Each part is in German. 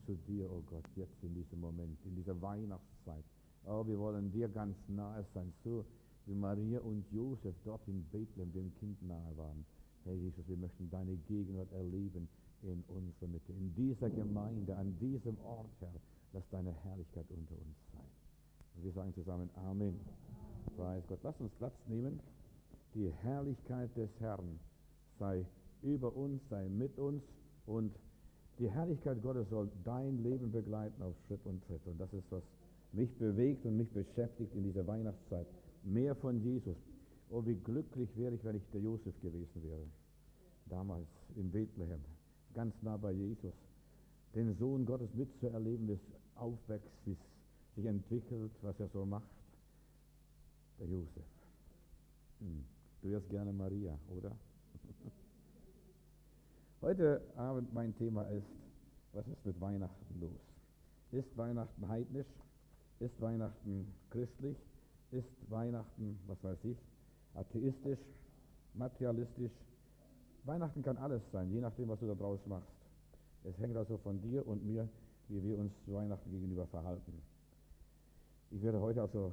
zu dir, oh Gott, jetzt in diesem Moment, in dieser Weihnachtszeit. Oh, wir wollen dir ganz nahe sein, so wie Maria und Josef dort in Bethlehem dem Kind nahe waren. Herr Jesus, wir möchten deine Gegenwart erleben in unserer Mitte, in dieser Gemeinde, an diesem Ort, Herr. Lass deine Herrlichkeit unter uns sein. Und wir sagen zusammen Amen. Preis Gott. Lass uns Platz nehmen. Die Herrlichkeit des Herrn sei über uns, sei mit uns, und die Herrlichkeit Gottes soll dein Leben begleiten auf Schritt und Tritt. Und das ist, was mich bewegt und mich beschäftigt in dieser Weihnachtszeit. Mehr von Jesus. Oh, wie glücklich wäre ich, wenn ich der Josef gewesen wäre. Damals in Bethlehem, ganz nah bei Jesus. Den Sohn Gottes mitzuerleben, wie es aufwächst, wie es sich entwickelt, was er so macht. Der Josef. Du wärst gerne Maria, oder? Heute Abend mein Thema ist, was ist mit Weihnachten los? Ist Weihnachten heidnisch? Ist Weihnachten christlich? Ist Weihnachten, was weiß ich, atheistisch, materialistisch? Weihnachten kann alles sein, je nachdem, was du da draus machst. Es hängt also von dir und mir, wie wir uns Weihnachten gegenüber verhalten. Ich werde heute also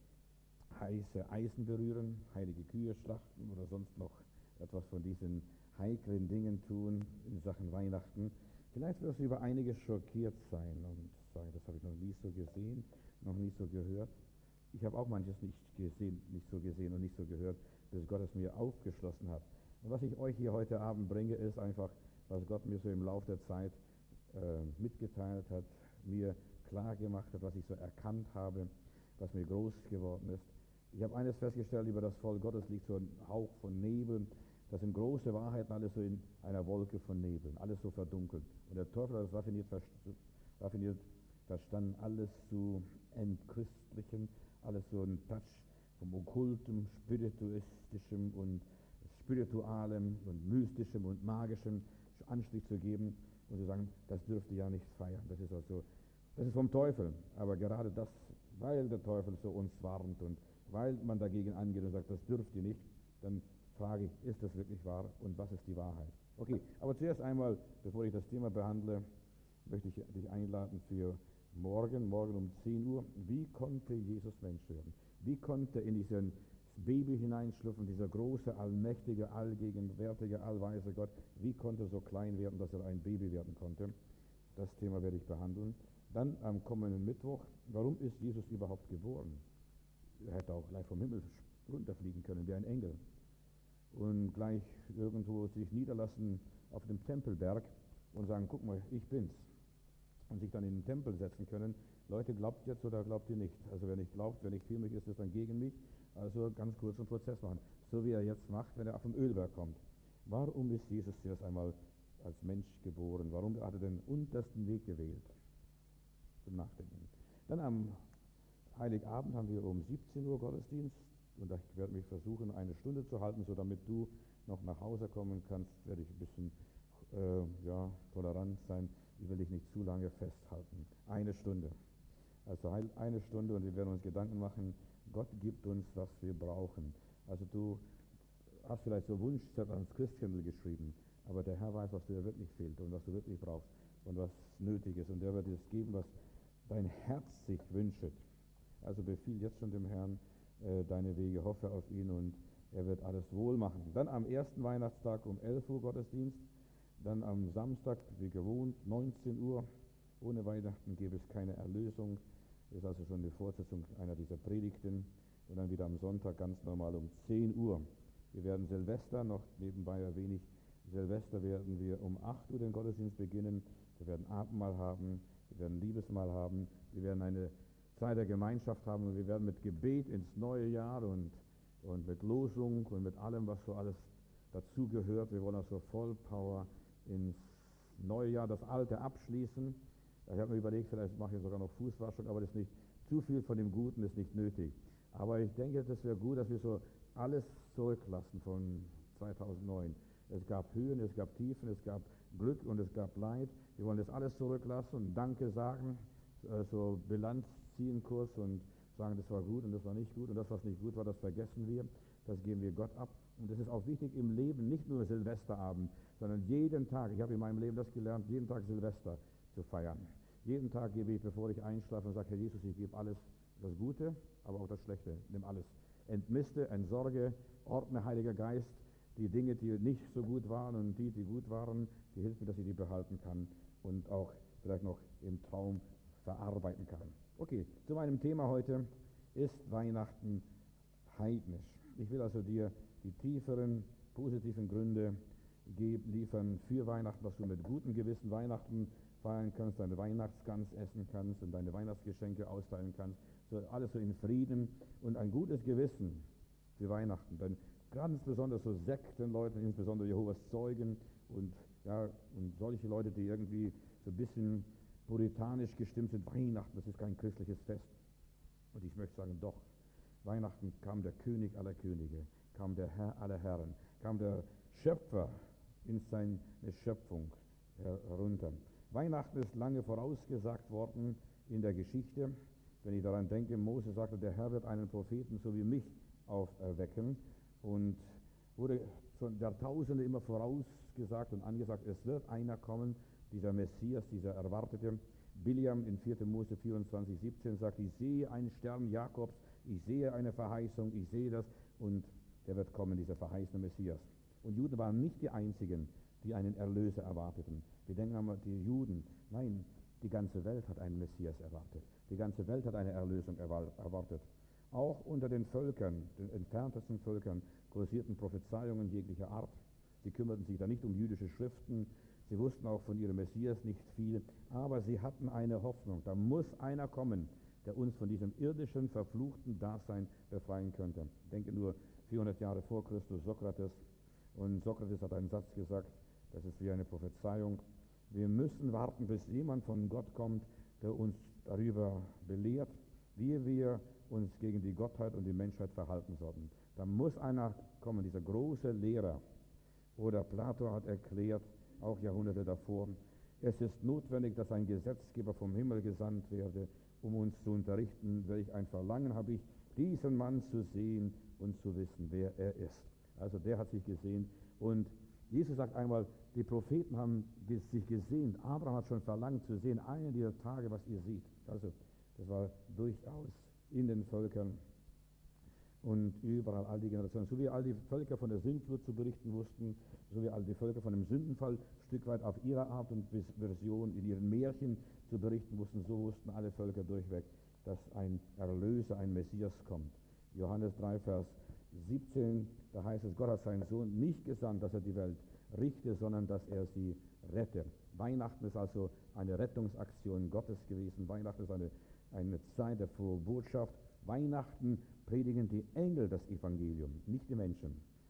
heiße Eisen berühren, heilige Kühe schlachten oder sonst noch etwas von diesen heiklen Dingen tun in Sachen Weihnachten. Vielleicht wirst du über einiges schockiert sein und sagen, das habe ich noch nie so gesehen, noch nie so gehört. Ich habe auch manches nicht so gesehen und nicht so gehört, bis Gott es mir aufgeschlossen hat. Und was ich euch hier heute Abend bringe, ist einfach, was Gott mir so im Laufe der Zeit mitgeteilt hat, mir klar gemacht hat, was ich so erkannt habe, was mir groß geworden ist. Ich habe eines festgestellt, über das Volk Gottes liegt so ein Hauch von Nebel. Das sind große Wahrheiten, alles so in einer Wolke von Nebeln, alles so verdunkelt. Und der Teufel hat das raffiniert verstanden, alles zu entchristlichen, alles so ein Touch vom Okkultem, Spirituistischem und Spiritualem und Mystischem und Magischem Anstrich zu geben und zu sagen, das dürft ihr ja nicht feiern. Das ist vom Teufel. Aber gerade das, weil der Teufel so uns warnt und weil man dagegen angeht und sagt, das dürft ihr nicht, dann frage ich, ist das wirklich wahr und was ist die Wahrheit? Okay, aber zuerst einmal, bevor ich das Thema behandle, möchte ich dich einladen für morgen um 10 Uhr. Wie konnte Jesus Mensch werden? Wie konnte in diesen Baby hineinschlüpfen, dieser große, allmächtige, allgegenwärtige, allweise Gott, wie konnte er so klein werden, dass er ein Baby werden konnte? Das Thema werde ich behandeln. Dann am kommenden Mittwoch, warum ist Jesus überhaupt geboren? Er hätte auch gleich vom Himmel runterfliegen können, wie ein Engel. Und gleich irgendwo sich niederlassen auf dem Tempelberg und sagen, guck mal, ich bin's. Und sich dann in den Tempel setzen können. Leute, glaubt jetzt oder glaubt ihr nicht? Also wenn ich glaubt, wenn ich für mich ist, ist dann gegen mich. Also ganz kurz einen Prozess machen. So wie er jetzt macht, wenn er auf dem Ölberg kommt. Warum ist Jesus zuerst einmal als Mensch geboren? Warum hat er den untersten Weg gewählt? Zum Nachdenken. Dann am Heiligabend haben wir um 17 Uhr Gottesdienst. Und ich werde mich versuchen, eine Stunde zu halten, so damit du noch nach Hause kommen kannst, werde ich ein bisschen tolerant sein. Ich will dich nicht zu lange festhalten. Eine Stunde. Also eine Stunde und wir werden uns Gedanken machen, Gott gibt uns, was wir brauchen. Also du hast vielleicht so Wunschzettel ans Christkindl geschrieben, aber der Herr weiß, was dir wirklich fehlt und was du wirklich brauchst und was nötig ist. Und er wird dir das geben, was dein Herz sich wünscht. Also befiehl jetzt schon dem Herrn deine Wege, hoffe auf ihn und er wird alles wohl machen. Dann am ersten Weihnachtstag um 11 Uhr Gottesdienst. Dann am Samstag, wie gewohnt, 19 Uhr. Ohne Weihnachten gäbe es keine Erlösung. Das ist also schon eine Fortsetzung einer dieser Predigten. Und dann wieder am Sonntag ganz normal um 10 Uhr. Wir werden Silvester, noch nebenbei erwähne ich, Silvester werden wir um 8 Uhr den Gottesdienst beginnen. Wir werden Abendmahl haben, wir werden Liebesmahl haben, wir werden eine Zeit der Gemeinschaft haben und wir werden mit Gebet ins neue Jahr und mit Losung und mit allem, was so alles dazugehört. Wir wollen also voll Power ins neue Jahr, das alte abschließen. Ich habe mir überlegt, vielleicht mache ich sogar noch Fußwaschung, aber das ist nicht zu viel von dem Guten, ist nicht nötig. Aber ich denke, das wäre gut, dass wir so alles zurücklassen von 2009. Es gab Höhen, es gab Tiefen, es gab Glück und es gab Leid. Wir wollen das alles zurücklassen und Danke sagen, so Bilanz ziehen kurz und sagen, das war gut und das war nicht gut und das, was nicht gut war, das vergessen wir, das geben wir Gott ab. Und das ist auch wichtig im Leben, nicht nur Silvesterabend, sondern jeden Tag. Ich habe in meinem Leben das gelernt, jeden Tag Silvester zu feiern. Jeden Tag gebe ich, bevor ich einschlafe, und sage, Herr Jesus, ich gebe alles, das Gute, aber auch das Schlechte. Nimm alles. Entmiste, entsorge, ordne, Heiliger Geist, die Dinge, die nicht so gut waren und die gut waren, die hilft mir, dass ich die behalten kann und auch vielleicht noch im Traum verarbeiten kann. Okay, zu meinem Thema heute: Ist Weihnachten heidnisch? Ich will also dir die tieferen, positiven Gründe liefern für Weihnachten, dass du mit gutem Gewissen Weihnachten feiern kannst, deine Weihnachtsgans essen kannst und deine Weihnachtsgeschenke austeilen kannst. So, alles so in Frieden und ein gutes Gewissen für Weihnachten. Denn ganz besonders so Sektenleute, insbesondere Jehovas Zeugen und, ja, und solche Leute, die irgendwie so ein bisschen puritanisch gestimmt sind, Weihnachten, das ist kein christliches Fest. Und ich möchte sagen, doch, Weihnachten kam der König aller Könige, kam der Herr aller Herren, kam der Schöpfer in seine Schöpfung herunter. Weihnachten ist lange vorausgesagt worden in der Geschichte. Wenn ich daran denke, Mose sagte, der Herr wird einen Propheten so wie mich auferwecken, und wurde schon Jahrtausende immer vorausgesagt und angesagt, es wird einer kommen, dieser Messias, dieser erwartete. Biliam in 4. Mose 24,17 sagt, ich sehe einen Stern Jakobs, ich sehe eine Verheißung, ich sehe das, und der wird kommen, dieser verheißene Messias. Und Juden waren nicht die einzigen, die einen Erlöser erwarteten. Wir denken an die Juden. Nein, die ganze Welt hat einen Messias erwartet. Die ganze Welt hat eine Erlösung erwartet. Auch unter den Völkern, den entferntesten Völkern, kursierten Prophezeiungen jeglicher Art. Sie kümmerten sich da nicht um jüdische Schriften. Sie wussten auch von ihrem Messias nicht viel. Aber sie hatten eine Hoffnung. Da muss einer kommen, der uns von diesem irdischen, verfluchten Dasein befreien könnte. Ich denke nur 400 Jahre vor Christus, Sokrates. Und Sokrates hat einen Satz gesagt, das ist wie eine Prophezeiung: Wir müssen warten, bis jemand von Gott kommt, der uns darüber belehrt, wie wir uns gegen die Gottheit und die Menschheit verhalten sollten. Da muss einer kommen, dieser große Lehrer. Oder Plato hat erklärt, auch Jahrhunderte davor, es ist notwendig, dass ein Gesetzgeber vom Himmel gesandt werde, um uns zu unterrichten, welch ein Verlangen habe ich, diesen Mann zu sehen und zu wissen, wer er ist. Also der hat sich gesehen, und Jesus sagt einmal, die Propheten haben sich gesehen, Abraham hat schon verlangt zu sehen, einen dieser Tage, was ihr seht. Also das war durchaus in den Völkern und überall, all die Generationen. So wie all die Völker von der Sintflut zu berichten wussten, so wie all die Völker von dem Sündenfall ein Stück weit auf ihre Art und Version in ihren Märchen zu berichten wussten, so wussten alle Völker durchweg, dass ein Erlöser, ein Messias kommt. Johannes 3, Vers 17, da heißt es, Gott hat seinen Sohn nicht gesandt, dass er die Welt richte, sondern dass er sie rette. Weihnachten ist also eine Rettungsaktion Gottes gewesen. Weihnachten ist eine Zeit der frohen Botschaft. Weihnachten predigen die Engel das Evangelium, nicht die Menschen.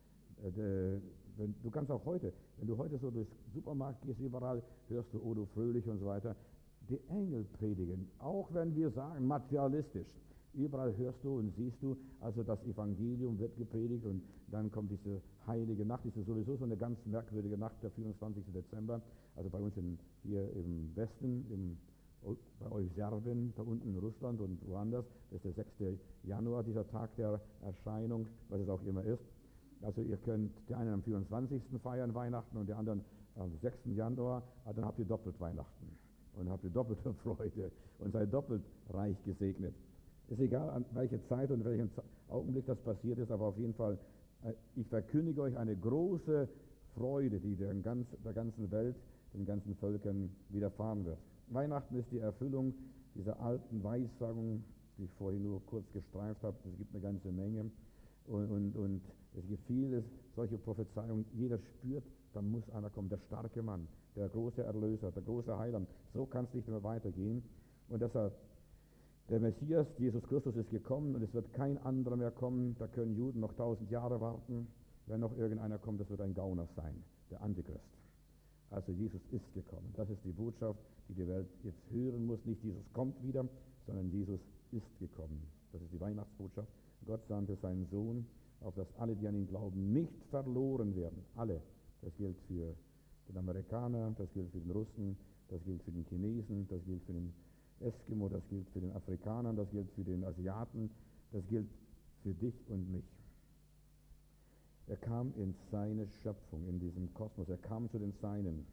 Du kannst auch heute, wenn du heute so durchs Supermarkt gehst, überall hörst du, oh du fröhlich und so weiter. Die Engel predigen, auch wenn wir sagen, materialistisch. Überall hörst du und siehst du, also das Evangelium wird gepredigt, und dann kommt diese heilige Nacht, das ist sowieso so eine ganz merkwürdige Nacht, der 24. Dezember, also bei uns hier im Westen, bei euch Serbien, da unten in Russland und woanders, das ist der 6. Januar, dieser Tag der Erscheinung, was es auch immer ist. Also ihr könnt die einen am 24. feiern Weihnachten und die anderen am 6. Januar, dann habt ihr doppelt Weihnachten und habt ihr doppelte Freude und seid doppelt reich gesegnet. Ist egal, an welche Zeit und welchem Augenblick das passiert ist, aber auf jeden Fall, ich verkündige euch eine große Freude, die der ganzen Welt, den ganzen Völkern widerfahren wird. Weihnachten ist die Erfüllung dieser alten Weissagung, die ich vorhin nur kurz gestreift habe. Es gibt eine ganze Menge und es gibt vieles, solche Prophezeiungen. Jeder spürt, da muss einer kommen, der starke Mann, der große Erlöser, der große Heiland. So kann es nicht mehr weitergehen. Und deshalb, der Messias, Jesus Christus, ist gekommen und es wird kein anderer mehr kommen. Da können Juden noch 1000 Jahre warten. Wenn noch irgendeiner kommt, das wird ein Gauner sein, der Antichrist. Also Jesus ist gekommen. Das ist die Botschaft, die die Welt jetzt hören muss. Nicht Jesus kommt wieder, sondern Jesus ist gekommen. Das ist die Weihnachtsbotschaft. Gott sandte seinen Sohn, auf dass alle, die an ihn glauben, nicht verloren werden. Alle. Das gilt für den Amerikaner, das gilt für den Russen, das gilt für den Chinesen, das gilt für den Eskimo, das gilt für den Afrikaner, das gilt für den Asiaten, das gilt für dich und mich. Er kam in seine Schöpfung, in diesem Kosmos, er kam zu den Seinen.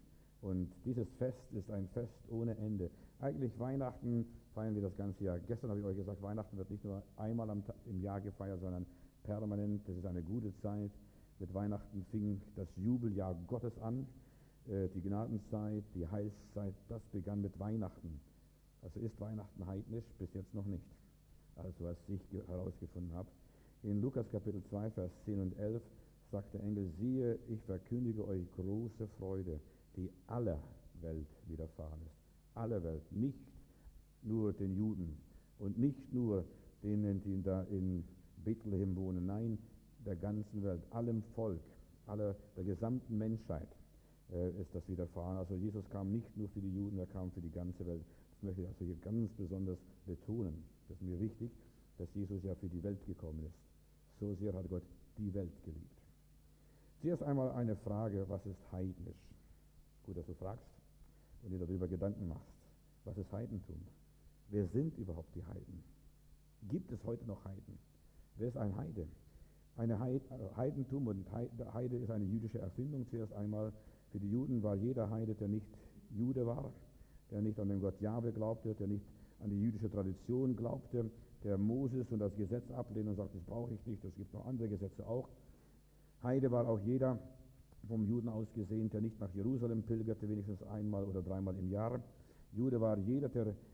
Und dieses Fest ist ein Fest ohne Ende. Eigentlich Weihnachten feiern wir das ganze Jahr. Gestern habe ich euch gesagt, Weihnachten wird nicht nur einmal im Jahr gefeiert, sondern permanent. Das ist eine gute Zeit. Mit Weihnachten fing das Jubeljahr Gottes an. Die Gnadenzeit, die Heilszeit, das begann mit Weihnachten. Also ist Weihnachten heidnisch? Bis jetzt noch nicht. Also was ich herausgefunden habe. In Lukas Kapitel 2, Vers 10 und 11 sagt der Engel, siehe, ich verkündige euch große Freude, die aller Welt widerfahren ist. Aller Welt, nicht nur den Juden und nicht nur denen, die da in Bethlehem wohnen, nein, der ganzen Welt, allem Volk, der gesamten Menschheit ist das widerfahren. Also Jesus kam nicht nur für die Juden, er kam für die ganze Welt. Das möchte ich also hier ganz besonders betonen. Das ist mir wichtig, dass Jesus ja für die Welt gekommen ist. So sehr hat Gott die Welt geliebt. Zuerst einmal eine Frage, was ist heidnisch? Gut, dass du fragst und dir darüber Gedanken machst. Was ist Heidentum? Wer sind überhaupt die Heiden? Gibt es heute noch Heiden? Wer ist ein Heide? Heidentum und Heide ist eine jüdische Erfindung. Zuerst einmal für die Juden war jeder Heide, der nicht Jude war, der nicht an den Gott Jahwe glaubte, der nicht an die jüdische Tradition glaubte, der Moses und das Gesetz ablehnt und sagt, das brauche ich nicht, es gibt noch andere Gesetze auch. Heide war auch jeder, vom Juden aus gesehen, der nicht nach Jerusalem pilgerte, wenigstens einmal oder dreimal im Jahr. Heide war jeder,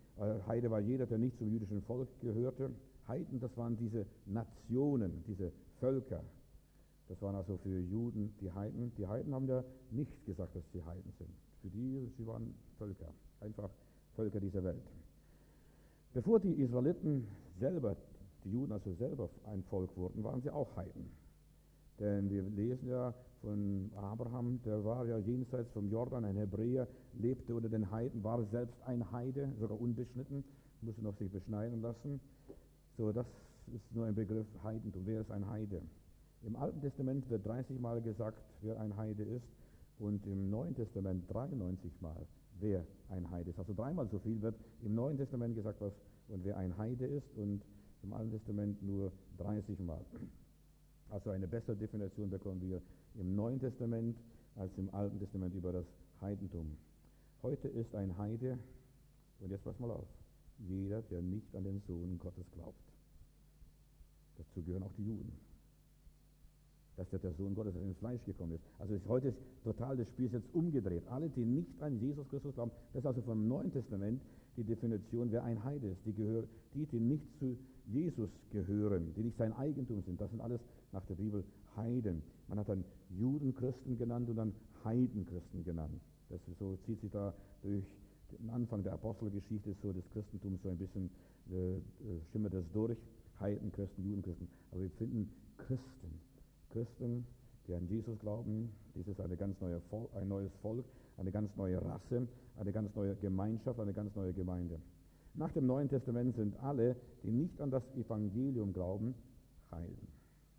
der nicht zum jüdischen Volk gehörte. Heiden, das waren diese Nationen, diese Völker. Das waren also für Juden die Heiden. Die Heiden haben ja nicht gesagt, dass sie Heiden sind. Für die, sie waren Völker, einfach Völker dieser Welt. Bevor die Israeliten selber, die Juden also selber ein Volk wurden, waren sie auch Heiden. Denn wir lesen ja von Abraham, der war ja jenseits vom Jordan, ein Hebräer, lebte unter den Heiden, war selbst ein Heide, sogar unbeschnitten, musste noch sich beschneiden lassen. So, das ist nur ein Begriff Heidentum. Wer ist ein Heide? Im Alten Testament wird 30 Mal gesagt, wer ein Heide ist, und im Neuen Testament 93 Mal, wer ein Heide ist. Also dreimal so viel wird im Neuen Testament gesagt, was und wer ein Heide ist, und im Alten Testament nur 30 Mal. Also eine bessere Definition bekommen wir im Neuen Testament als im Alten Testament über das Heidentum. Heute ist ein Heide, und jetzt pass mal auf, jeder, der nicht an den Sohn Gottes glaubt. Dazu gehören auch die Juden. Dass der Sohn Gottes ins Fleisch gekommen ist. Also heute ist total das Spiel jetzt umgedreht. Alle, die nicht an Jesus Christus glauben, das ist also vom Neuen Testament die Definition, wer ein Heide ist. Die nicht zu Jesus gehören, die nicht sein Eigentum sind, das sind alles nach der Bibel Heiden. Man hat dann Judenchristen genannt und dann Heidenchristen genannt. Das ist so, zieht sich da durch den Anfang der Apostelgeschichte so des Christentums so ein bisschen schimmert das durch. Heidenchristen, Judenchristen. Aber wir finden Christen, die an Jesus glauben. Dies ist ein neues Volk, eine ganz neue Rasse, eine ganz neue Gemeinschaft, eine ganz neue Gemeinde. Nach dem Neuen Testament sind alle, die nicht an das Evangelium glauben, Heiden.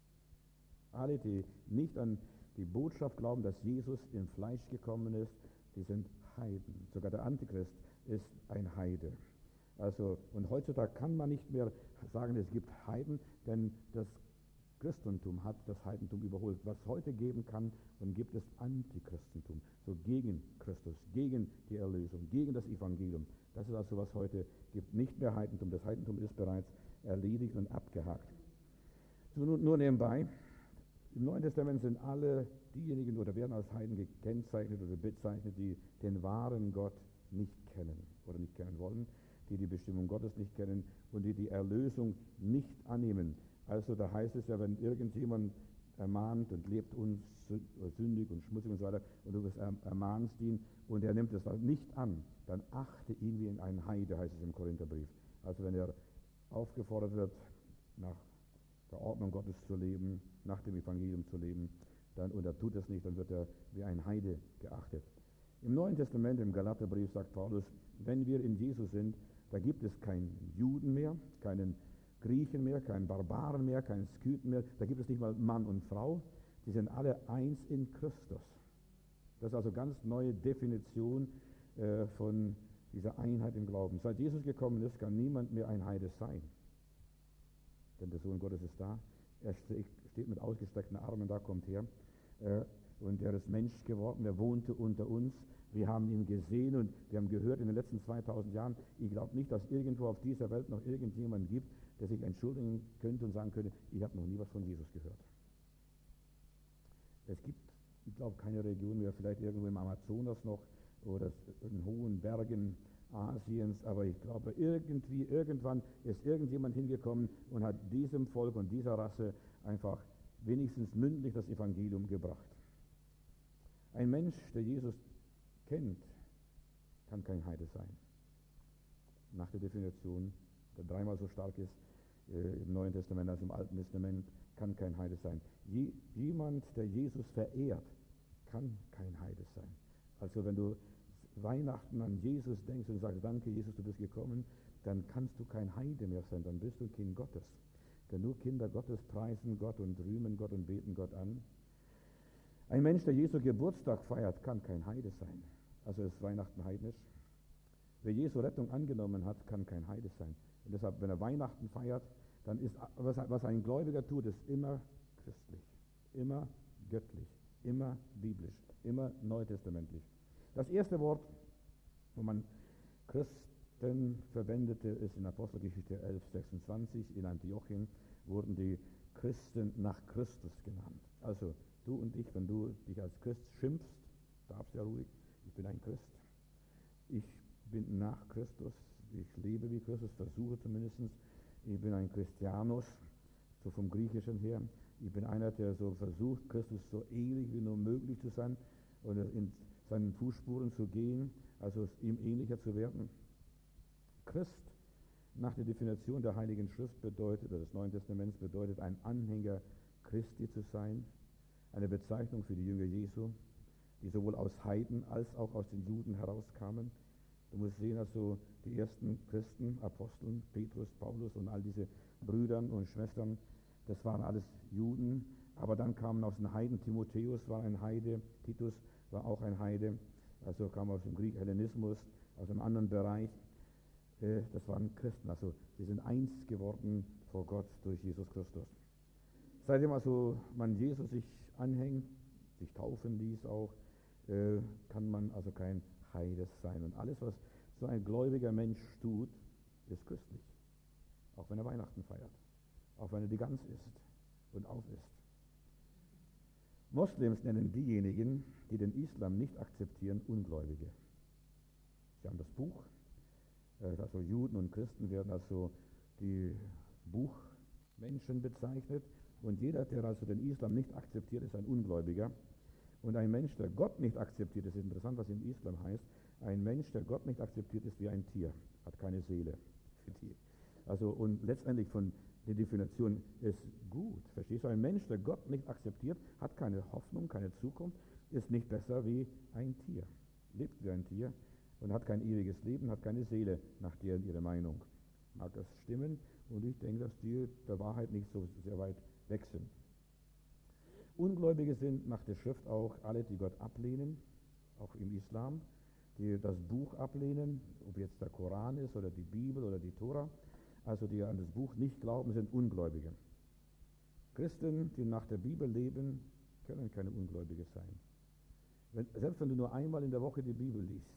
Alle, die nicht an die Botschaft glauben, dass Jesus im Fleisch gekommen ist, die sind Heiden. Sogar der Antichrist ist ein Heide. Also, und heutzutage kann man nicht mehr sagen, es gibt Heiden, denn das Christentum hat das Heidentum überholt. Was heute geben kann und gibt es Antichristentum, so gegen Christus, gegen die Erlösung, gegen das Evangelium. Das ist also, was heute gibt. Nicht mehr Heidentum. Das Heidentum ist bereits erledigt und abgehakt. So, nur nebenbei, im Neuen Testament sind alle diejenigen oder werden als Heiden gekennzeichnet oder bezeichnet, die den wahren Gott nicht kennen oder nicht kennen wollen, die die Bestimmung Gottes nicht kennen und die die Erlösung nicht annehmen. Also da heißt es ja, wenn irgendjemand ermahnt und lebt sündig und schmutzig und so weiter und du ermahnst ihn und er nimmt es nicht an, dann achte ihn wie einen Heide, heißt es im Korintherbrief. Also wenn er aufgefordert wird, nach der Ordnung Gottes zu leben, nach dem Evangelium zu leben, und er tut es nicht, dann wird er wie ein Heide geachtet. Im Neuen Testament, im Galaterbrief, sagt Paulus, wenn wir in Jesus sind, da gibt es keinen Juden mehr, keinen Griechen mehr, keinen Barbaren mehr, keinen Skythen mehr, da gibt es nicht mal Mann und Frau, die sind alle eins in Christus. Das ist also ganz neue Definition von dieser Einheit im Glauben. Seit Jesus gekommen ist, kann niemand mehr ein Heide sein. Denn der Sohn Gottes ist da, er steht mit ausgestreckten Armen da, kommt her. und er ist Mensch geworden, er wohnte unter uns. Wir haben ihn gesehen und wir haben gehört in den letzten 2000 Jahren, ich glaube nicht, dass irgendwo auf dieser Welt noch irgendjemand gibt, der sich entschuldigen könnte und sagen könnte, ich habe noch nie was von Jesus gehört. Es gibt, ich glaube, keine Region mehr, vielleicht irgendwo im Amazonas noch oder in hohen Bergen Asiens, aber ich glaube, irgendwann ist irgendjemand hingekommen und hat diesem Volk und dieser Rasse einfach wenigstens mündlich das Evangelium gebracht. Ein Mensch, der Jesus kennt, kann kein Heide sein. Nach der Definition, der dreimal so stark ist im Neuen Testament als im Alten Testament, kann kein Heide sein. Jemand, der Jesus verehrt, kann kein Heide sein. Also wenn du Weihnachten an Jesus denkst und sagst, danke Jesus, du bist gekommen, dann kannst du kein Heide mehr sein, dann bist du Kind Gottes. Denn nur Kinder Gottes preisen Gott und rühmen Gott und beten Gott an. Ein Mensch, der Jesu Geburtstag feiert, kann kein Heide sein. Also ist Weihnachten heidnisch. Wer Jesu Rettung angenommen hat, kann kein Heide sein. Und deshalb, wenn er Weihnachten feiert, dann ist, was ein Gläubiger tut, ist immer christlich, immer göttlich, immer biblisch, immer neutestamentlich. Das erste Wort, wo man Christen verwendete, ist in Apostelgeschichte 11,26. In Antiochien wurden die Christen nach Christus genannt. Also du und ich, wenn du dich als Christ schimpfst, darfst ja ruhig, ich bin ein Christ. Ich bin nach Christus, ich lebe wie Christus, versuche zumindest. Ich bin ein Christianus, so vom Griechischen her. Ich bin einer, der so versucht, Christus so ähnlich wie nur möglich zu sein und in seinen Fußspuren zu gehen, also ihm ähnlicher zu werden. Christ, nach der Definition der Heiligen Schrift bedeutet, oder des Neuen Testaments bedeutet, ein Anhänger Christi zu sein, eine Bezeichnung für die Jünger Jesu, die sowohl aus Heiden als auch aus den Juden herauskamen. Du musst sehen, also die ersten Christen, Aposteln, Petrus, Paulus und all diese Brüdern und Schwestern, das waren alles Juden, aber dann kamen aus den Heiden, Timotheus war ein Heide, Titus war auch ein Heide, also kam aus dem Hellenismus, aus einem anderen Bereich. Das waren Christen, also sie sind eins geworden vor Gott durch Jesus Christus. Seitdem also man Jesus sich anhängt, sich taufen ließ auch, kann man also kein Heide sein. Und alles, was so ein gläubiger Mensch tut, ist christlich. Auch wenn er Weihnachten feiert, auch wenn er die Gans isst und aufisst. Moslems nennen diejenigen, die den Islam nicht akzeptieren, Ungläubige. Sie haben das Buch, also Juden und Christen werden also die Buchmenschen bezeichnet, und jeder, der also den Islam nicht akzeptiert, ist ein Ungläubiger. Und ein Mensch, der Gott nicht akzeptiert, das ist interessant, was im Islam heißt, ein Mensch, der Gott nicht akzeptiert, ist wie ein Tier, hat keine Seele. Also, und letztendlich von der Definition ist gut, verstehst du? Ein Mensch, der Gott nicht akzeptiert, hat keine Hoffnung, keine Zukunft, ist nicht besser wie ein Tier, lebt wie ein Tier und hat kein ewiges Leben, hat keine Seele, nach deren ihre Meinung. Mag das stimmen? Und ich denke, dass die der Wahrheit nicht so sehr weit weg sind. Ungläubige sind nach der Schrift auch alle, die Gott ablehnen, auch im Islam, die das Buch ablehnen, ob jetzt der Koran ist oder die Bibel oder die Tora, also die an das Buch nicht glauben, sind Ungläubige. Christen, die nach der Bibel leben, können keine Ungläubige sein. Selbst wenn du nur einmal in der Woche die Bibel liest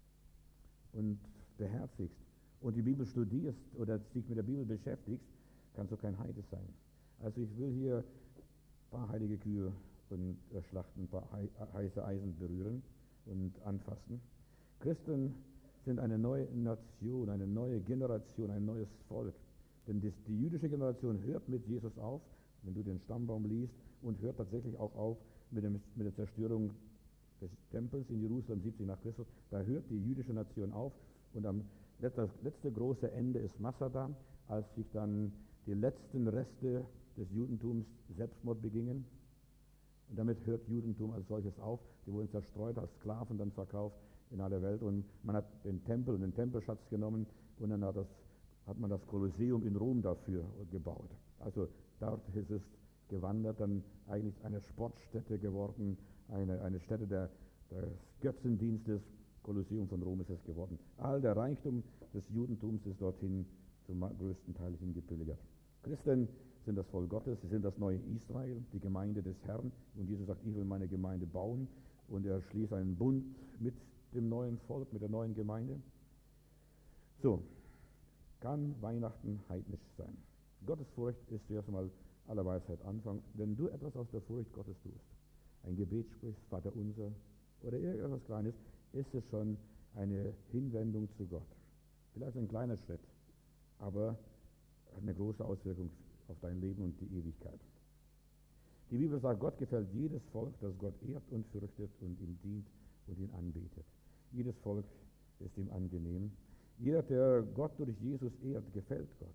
und beherzigst und die Bibel studierst oder dich mit der Bibel beschäftigst, kannst du kein Heide sein. Also ich will hier ein paar heilige Kühe und schlachten, ein paar heiße Eisen berühren und anfassen. Christen sind eine neue Nation, eine neue Generation, ein neues Volk. Denn die jüdische Generation hört mit Jesus auf, wenn du den Stammbaum liest, und hört tatsächlich auch auf mit der Zerstörung des Tempels in Jerusalem 70 nach Christus. Da hört die jüdische Nation auf, und das letzte große Ende ist Masada, als sich dann die letzten Reste des Judentums Selbstmord begingen. Und damit hört Judentum als solches auf. Die wurden zerstreut, als Sklaven dann verkauft in aller Welt. Und man hat den Tempel und den Tempelschatz genommen, und dann hat man das Kolosseum in Rom dafür gebaut. Also dort ist es gewandert, dann eigentlich eine Sportstätte geworden, eine Stätte des Götzendienstes. Kolosseum von Rom ist es geworden. All der Reichtum des Judentums ist dorthin zum größten Teil hingepilgert. Christen sind das Volk Gottes, sie sind das neue Israel, die Gemeinde des Herrn. Und Jesus sagt, ich will meine Gemeinde bauen. Und er schließt einen Bund mit dem neuen Volk, mit der neuen Gemeinde. So, kann Weihnachten heidnisch sein? Gottesfurcht ist zuerst einmal aller Weisheit Anfang. Wenn du etwas aus der Furcht Gottes tust, ein Gebet sprichst, Vater unser, oder irgendetwas Kleines, ist es schon eine Hinwendung zu Gott. Vielleicht ein kleiner Schritt, aber eine große Auswirkung auf dein Leben und die Ewigkeit. Die Bibel sagt, Gott gefällt jedes Volk, das Gott ehrt und fürchtet und ihm dient und ihn anbetet. Jedes Volk ist ihm angenehm. Jeder, der Gott durch Jesus ehrt, gefällt Gott.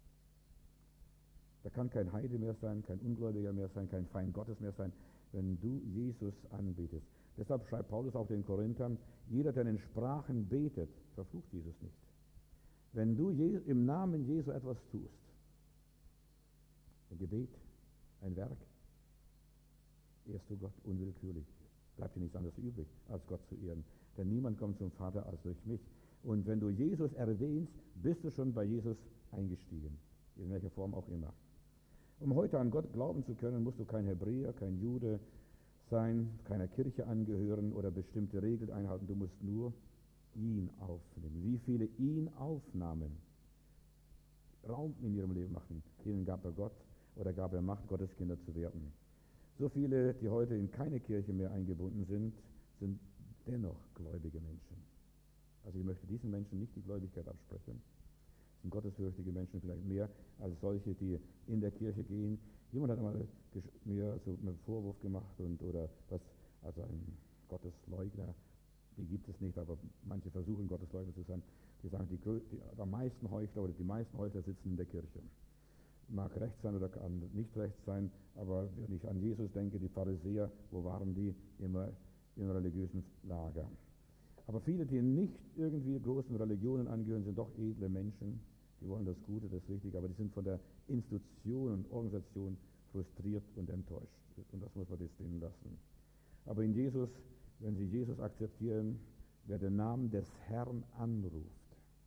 Da kann kein Heide mehr sein, kein Ungläubiger mehr sein, kein Feind Gottes mehr sein, wenn du Jesus anbetest. Deshalb schreibt Paulus auch den Korinthern, jeder, der in Sprachen betet, verflucht Jesus nicht. Wenn du im Namen Jesu etwas tust, ein Gebet, ein Werk, ehrst du Gott unwillkürlich. Bleibt dir nichts anderes übrig, als Gott zu ehren. Denn niemand kommt zum Vater als durch mich. Und wenn du Jesus erwähnst, bist du schon bei Jesus eingestiegen. In welcher Form auch immer. Um heute an Gott glauben zu können, musst du kein Hebräer, kein Jude sein, keiner Kirche angehören oder bestimmte Regeln einhalten. Du musst nur ihn aufnehmen. Wie viele ihn aufnahmen, Raum in ihrem Leben machen, denen gab er Gott oder gab er Macht, Gottes Kinder zu werden. So viele, die heute in keine Kirche mehr eingebunden sind, sind dennoch gläubige Menschen. Also ich möchte diesen Menschen nicht die Gläubigkeit absprechen. Das sind gottesfürchtige Menschen vielleicht mehr als solche, die in der Kirche gehen. Jemand hat einmal mir so einen Vorwurf gemacht oder was, also ein Gottesleugner, die gibt es nicht, aber manche versuchen Gottesleugner zu sein. Die sagen, die meisten Heuchler oder die meisten Heuchler sitzen in der Kirche. Mag recht sein oder kann nicht recht sein, aber wenn ich an Jesus denke, die Pharisäer, wo waren die? Immer im religiösen Lager. Aber viele, die nicht irgendwie großen Religionen angehören, sind doch edle Menschen. Die wollen das Gute, das Richtige, aber die sind von der Institution und Organisation frustriert und enttäuscht. Und das muss man das denen lassen. Aber in Jesus, wenn sie Jesus akzeptieren, wer den Namen des Herrn anruft,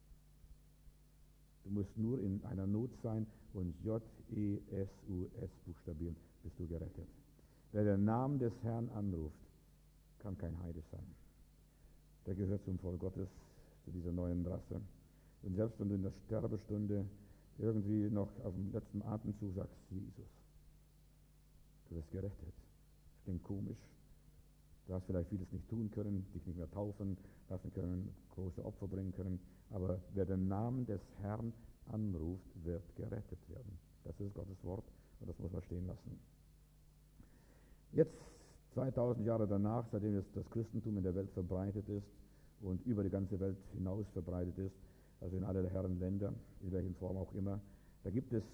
du musst nur in einer Not sein und J-E-S-U-S buchstabieren, bist du gerettet. Wer den Namen des Herrn anruft, kann kein Heide sein. Der gehört zum Volk Gottes, zu dieser neuen Rasse. Und selbst wenn du in der Sterbestunde irgendwie noch auf dem letzten Atemzug sagst, Jesus, du wirst gerettet. Das klingt komisch. Du hast vielleicht vieles nicht tun können, dich nicht mehr taufen lassen können, große Opfer bringen können. Aber wer den Namen des Herrn anruft, wird gerettet werden. Das ist Gottes Wort und das muss man stehen lassen. Jetzt, 2000 Jahre danach, seitdem jetzt das Christentum in der Welt verbreitet ist und über die ganze Welt hinaus verbreitet ist, also in alle Herren Länder, in welchen Form auch immer, da gibt es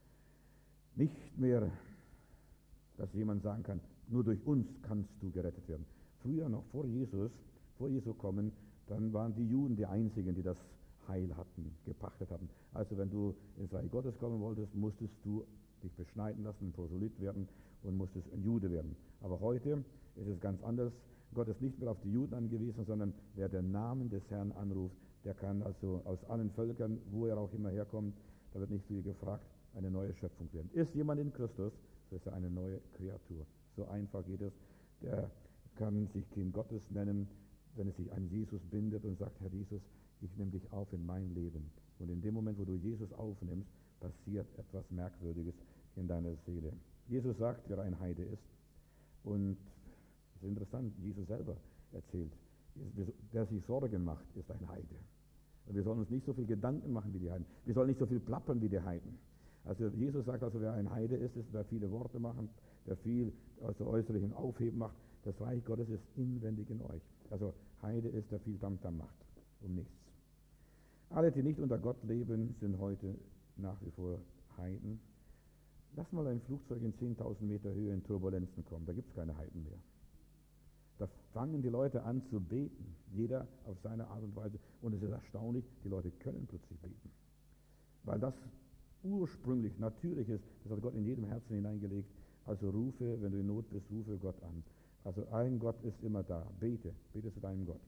nicht mehr, dass jemand sagen kann, nur durch uns kannst du gerettet werden. Früher noch vor Jesu kommen, dann waren die Juden die einzigen, die das Heil hatten, gepachtet hatten. Also wenn du ins Reich Gottes kommen wolltest, musstest du dich beschneiden lassen, ein Proselyt werden und musstest ein Jude werden. Aber heute ist es ganz anders. Gott ist nicht mehr auf die Juden angewiesen, sondern wer den Namen des Herrn anruft, der kann also aus allen Völkern, wo er auch immer herkommt, da wird nicht viel gefragt, eine neue Schöpfung werden. Ist jemand in Christus, so ist er eine neue Kreatur. So einfach geht es. Der kann sich Kind Gottes nennen, wenn es sich an Jesus bindet und sagt, Herr Jesus, ich nehme dich auf in mein Leben. Und in dem Moment, wo du Jesus aufnimmst, passiert etwas Merkwürdiges in deiner Seele. Jesus sagt, wer ein Heide ist. Und es ist interessant, Jesus selber erzählt, der sich Sorgen macht, ist ein Heide. Und wir sollen uns nicht so viel Gedanken machen wie die Heiden. Wir sollen nicht so viel plappern wie die Heiden. Also Jesus sagt also, wer ein Heide ist, der viele Worte macht, der viel aus der äußerlichen Aufheben macht. Das Reich Gottes ist inwendig in euch. Also Heide ist, der viel Tamtam macht, um nichts. Alle, die nicht unter Gott leben, sind heute nach wie vor Heiden. Lass mal ein Flugzeug in 10.000 Meter Höhe in Turbulenzen kommen, da gibt es keine Heiden mehr. Da fangen die Leute an zu beten, jeder auf seine Art und Weise. Und es ist erstaunlich, die Leute können plötzlich beten. Weil das ursprünglich natürlich ist, das hat Gott in jedem Herzen hineingelegt. Also rufe, wenn du in Not bist, rufe Gott an. Also ein Gott ist immer da. Bete zu deinem Gott.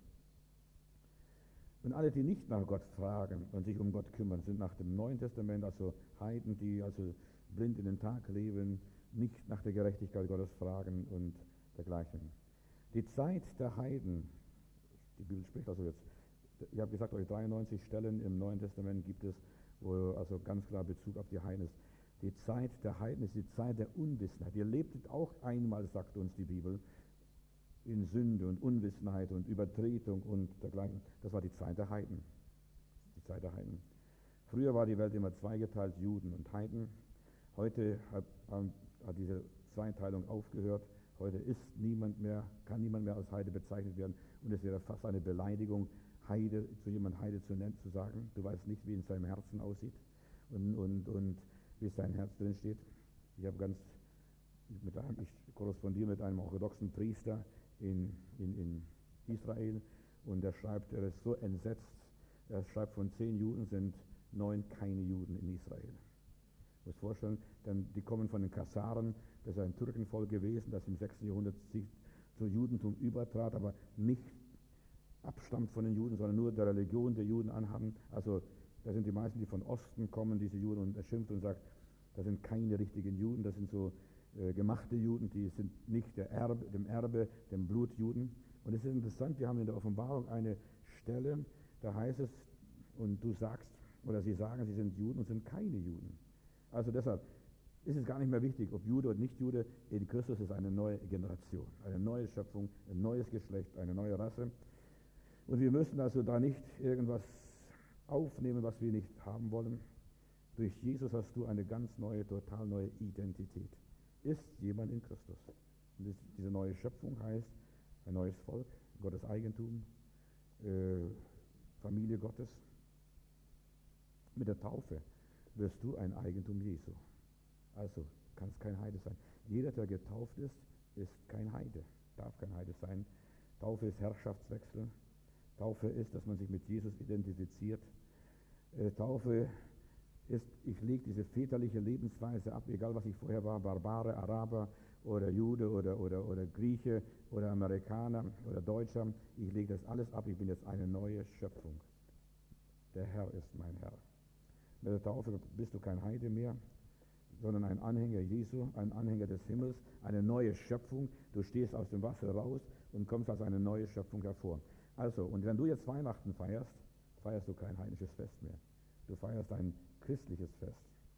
Und alle, die nicht nach Gott fragen und sich um Gott kümmern, sind nach dem Neuen Testament also Heiden, die also blind in den Tag leben, nicht nach der Gerechtigkeit Gottes fragen und dergleichen. Die Zeit der Heiden, die Bibel spricht also jetzt, ich habe gesagt, euch 93 Stellen im Neuen Testament gibt es, wo also ganz klar Bezug auf die Heiden ist. Die Zeit der Heiden ist die Zeit der Unwissenheit. Ihr lebtet auch einmal, sagt uns die Bibel, in Sünde und Unwissenheit und Übertretung und dergleichen. Das war die Zeit der Heiden. Die Zeit der Heiden. Früher war die Welt immer zweigeteilt, Juden und Heiden. Heute hat diese Zweiteilung aufgehört. Heute kann niemand mehr als Heide bezeichnet werden. Und es wäre fast eine Beleidigung, Heide, zu jemandem Heide zu nennen, zu sagen. Du weißt nicht, wie in seinem Herzen aussieht und wie sein Herz drin steht. Ich korrespondiere mit einem orthodoxen Priester in Israel und er ist so entsetzt. Er schreibt, von 10 Juden sind 9 keine Juden in Israel. Ich muss vorstellen, denn die kommen von den Kasaren, das ist ein Türkenvolk gewesen, das im 6. Jahrhundert sich zum Judentum übertrat, aber nicht abstammt von den Juden, sondern nur der Religion der Juden anhaben. Also da sind die meisten, die von Osten kommen, diese Juden, und er schimpft und sagt, das sind keine richtigen Juden, das sind so gemachte Juden, die sind nicht dem Erbe, dem Blutjuden. Und es ist interessant, wir haben in der Offenbarung eine Stelle, da heißt es, und du sagst, oder sie sagen, sie sind Juden und sind keine Juden. Also deshalb ist es gar nicht mehr wichtig, ob Jude oder nicht Jude, in Christus ist eine neue Generation, eine neue Schöpfung, ein neues Geschlecht, eine neue Rasse. Und wir müssen also da nicht irgendwas aufnehmen, was wir nicht haben wollen. Durch Jesus hast du eine ganz neue, total neue Identität. Ist jemand in Christus. Und diese neue Schöpfung heißt ein neues Volk, Gottes Eigentum, Familie Gottes. Mit der Taufe wirst du ein Eigentum Jesu. Also kannst kein Heide sein. Jeder, der getauft ist, ist kein Heide, darf kein Heide sein. Taufe ist Herrschaftswechsel. Taufe ist, dass man sich mit Jesus identifiziert. Taufe ist, ich lege diese väterliche Lebensweise ab, egal was ich vorher war, Barbare, Araber oder Jude oder Grieche oder Amerikaner oder Deutscher. Ich lege das alles ab, ich bin jetzt eine neue Schöpfung. Der Herr ist mein Herr. Mit der Taufe bist du kein Heide mehr, sondern ein Anhänger Jesu, ein Anhänger des Himmels, eine neue Schöpfung. Du stehst aus dem Wasser raus und kommst als eine neue Schöpfung hervor. Also, und wenn du jetzt Weihnachten feierst, feierst du kein heidnisches Fest mehr. Du feierst ein christliches Fest.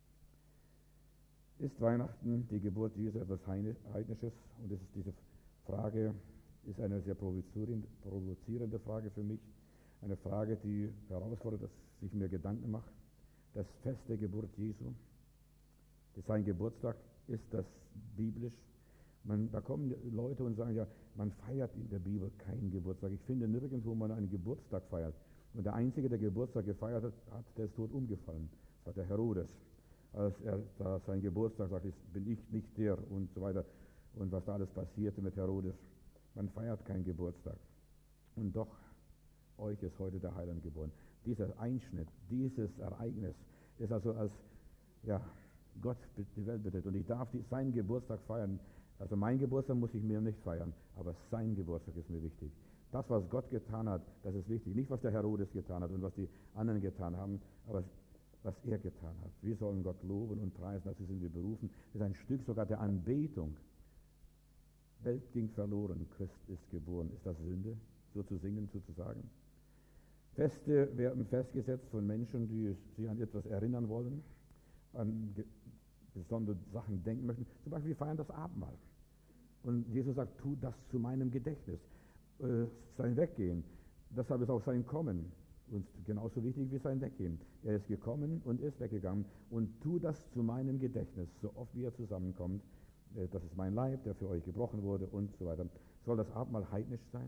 Ist Weihnachten die Geburt Jesu etwas Heidnisches? Und diese Frage ist eine sehr provozierende Frage für mich. Eine Frage, die herausfordert, dass ich mir Gedanken mache. Das Fest der Geburt Jesu, sein Geburtstag, ist das biblisch? Da kommen Leute und sagen, ja, man feiert in der Bibel keinen Geburtstag. Ich finde nirgendwo, wo man einen Geburtstag feiert. Und der Einzige, der Geburtstag gefeiert hat, der ist tot umgefallen. Das war der Herodes. Als er da seinen Geburtstag sagte, bin ich nicht der und so weiter. Und was da alles passierte mit Herodes. Man feiert keinen Geburtstag. Und doch, euch ist heute der Heiland geboren. Dieser Einschnitt, dieses Ereignis ist also als, ja, Gott die Welt betrifft. Und ich darf seinen Geburtstag feiern. Also mein Geburtstag muss ich mir nicht feiern, aber sein Geburtstag ist mir wichtig. Das, was Gott getan hat, das ist wichtig. Nicht, was der Herodes getan hat und was die anderen getan haben, aber was er getan hat. Wir sollen Gott loben und preisen, dazu sind wir berufen. Das ist ein Stück sogar der Anbetung. Welt ging verloren, Christ ist geboren. Ist das Sünde, so zu singen, so zu sagen? Feste werden festgesetzt von Menschen, die sich an etwas erinnern wollen, an besondere Sachen denken möchten. Zum Beispiel, wir feiern das Abendmahl. Und Jesus sagt, tu das zu meinem Gedächtnis. Sein Weggehen, deshalb ist auch sein Kommen uns genauso wichtig wie sein Weggehen. Er ist gekommen und ist weggegangen. Und tu das zu meinem Gedächtnis, so oft wie er zusammenkommt. Das ist mein Leib, der für euch gebrochen wurde und so weiter. Soll das Abendmahl heidnisch sein?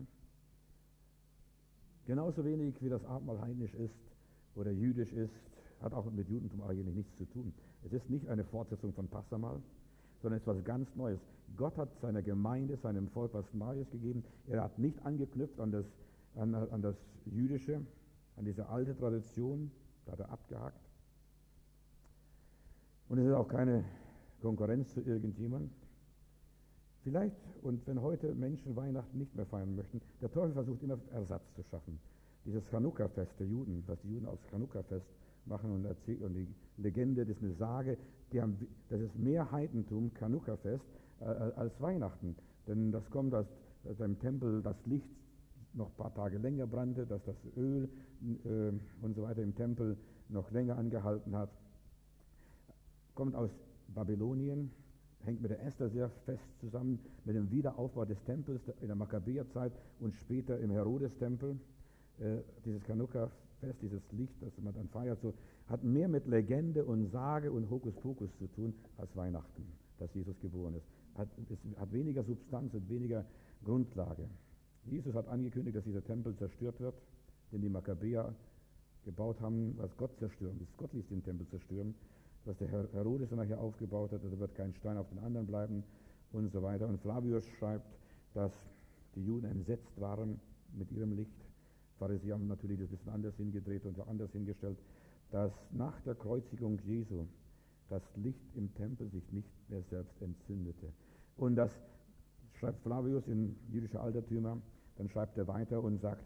Genauso wenig wie das Abendmahl heidnisch ist oder jüdisch ist, hat auch mit Judentum eigentlich nichts zu tun. Es ist nicht eine Fortsetzung von Passamal, sondern es ist was ganz Neues. Gott hat seiner Gemeinde, seinem Volk was Neues gegeben. Er hat nicht angeknüpft an das Jüdische, an diese alte Tradition, da hat er abgehakt. Und es ist auch keine Konkurrenz zu irgendjemandem. Vielleicht, und wenn heute Menschen Weihnachten nicht mehr feiern möchten, der Teufel versucht immer Ersatz zu schaffen. Dieses Chanukka-Fest der Juden, was die Juden als Chanukka-Fest machen und erzählen. Und die Legende, das ist eine Sage, das ist mehr Heidentum, Chanukka-Fest, als Weihnachten. Denn das kommt, dass im Tempel das Licht noch ein paar Tage länger brannte, dass das Öl und so weiter im Tempel noch länger angehalten hat. Kommt aus Babylonien, hängt mit der Esther sehr fest zusammen, mit dem Wiederaufbau des Tempels in der Makkabäerzeit und später im Herodes-Tempel. Dieses Chanukka-Fest, dieses Licht, das man dann feiert, so, hat mehr mit Legende und Sage und Hokuspokus zu tun als Weihnachten, dass Jesus geboren ist. Hat weniger Substanz und weniger Grundlage. Jesus hat angekündigt, dass dieser Tempel zerstört wird, den die Makkabäer gebaut haben, was Gott zerstören ist. Gott ließ den Tempel zerstören, was der Herodes dann nachher aufgebaut hat, da wird kein Stein auf den anderen bleiben und so weiter. Und Flavius schreibt, dass die Juden entsetzt waren mit ihrem Licht. Pharisäer haben natürlich das ein bisschen anders hingedreht und anders hingestellt, dass nach der Kreuzigung Jesu das Licht im Tempel sich nicht mehr selbst entzündete. Und das schreibt Flavius in Jüdische Altertümer, dann schreibt er weiter und sagt,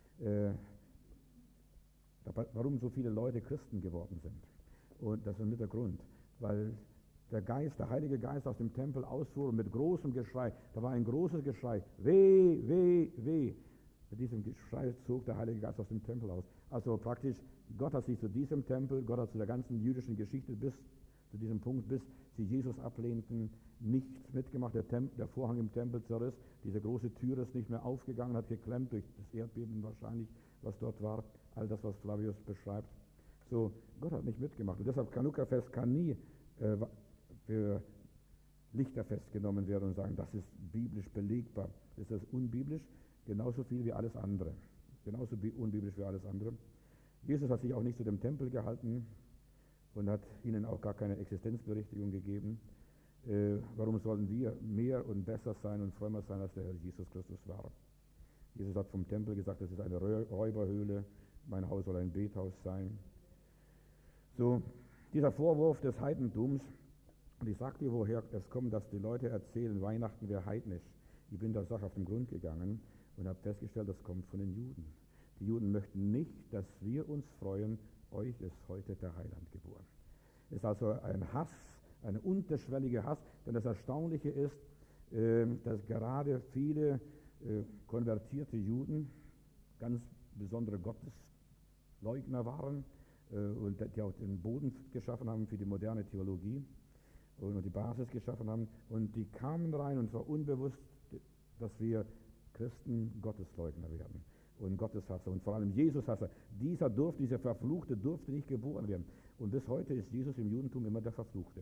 warum so viele Leute Christen geworden sind. Und das ist mit der Grund, weil der Heilige Geist aus dem Tempel ausfuhr mit großem Geschrei. Da war ein großes Geschrei, weh, weh, weh. Mit diesem Geschrei zog der Heilige Geist aus dem Tempel aus. Also praktisch, Gott hat sich zu diesem Tempel, Gott hat zu der ganzen jüdischen Geschichte bis zu diesem Punkt, bis sie Jesus ablehnten, nichts mitgemacht. Der Vorhang im Tempel zerriss, diese große Tür ist nicht mehr aufgegangen, hat geklemmt durch das Erdbeben wahrscheinlich, was dort war. All das, was Flavius beschreibt. So, Gott hat nicht mitgemacht. Und deshalb Chanukka-Fest kann nie für Lichterfest genommen werden und sagen, das ist biblisch belegbar. Das ist unbiblisch, genauso viel wie alles andere. Genauso unbiblisch wie alles andere. Jesus hat sich auch nicht zu dem Tempel gehalten und hat ihnen auch gar keine Existenzberechtigung gegeben. Warum sollen wir mehr und besser sein und frömmer sein, als der Herr Jesus Christus war? Jesus hat vom Tempel gesagt, das ist eine Räuberhöhle, mein Haus soll ein Bethaus sein. So, dieser Vorwurf des Heidentums, und ich sage dir, woher es kommt, dass die Leute erzählen, Weihnachten wäre heidnisch. Ich bin der Sache auf den Grund gegangen und habe festgestellt, das kommt von den Juden. Die Juden möchten nicht, dass wir uns freuen, euch ist heute der Heiland geboren. Es ist also ein Hass, ein unterschwelliger Hass, denn das Erstaunliche ist, dass gerade viele konvertierte Juden ganz besondere Gottesleugner waren und die auch den Boden geschaffen haben für die moderne Theologie und die Basis geschaffen haben. Und die kamen rein und es war unbewusst, dass wir Christen Gottesleugner werden und Gotteshasser und vor allem Jesushasser. Dieser Verfluchte durfte nicht geboren werden. Und bis heute ist Jesus im Judentum immer der Verfluchte.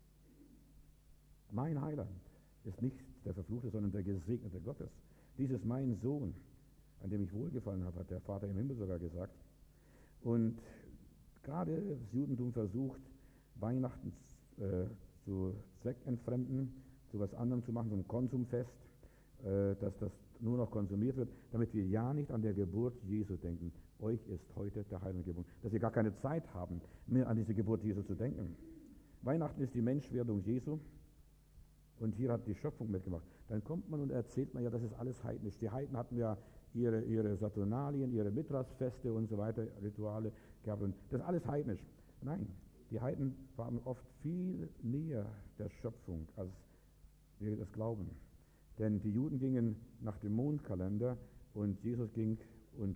Mein Heiland ist nicht der Verfluchte, sondern der Gesegnete Gottes. Dies ist mein Sohn, an dem ich wohlgefallen habe, hat der Vater im Himmel sogar gesagt. Und gerade das Judentum versucht, Weihnachten zu zweckentfremden, zu was anderem zu machen, zum Konsumfest, dass das nur noch konsumiert wird, damit wir ja nicht an der Geburt Jesu denken. Euch ist heute der Heiland geboren. Dass wir gar keine Zeit haben, mehr an diese Geburt Jesu zu denken. Weihnachten ist die Menschwerdung Jesu und hier hat die Schöpfung mitgemacht. Dann kommt man und erzählt man ja, das ist alles heidnisch. Die Heiden hatten ja ihre Saturnalien, ihre Mitrasfeste und so weiter, Rituale gehabt. Und das ist alles heidnisch. Nein, die Heiden waren oft viel näher der Schöpfung, als wir das glauben. Denn die Juden gingen nach dem Mondkalender und Jesus ging und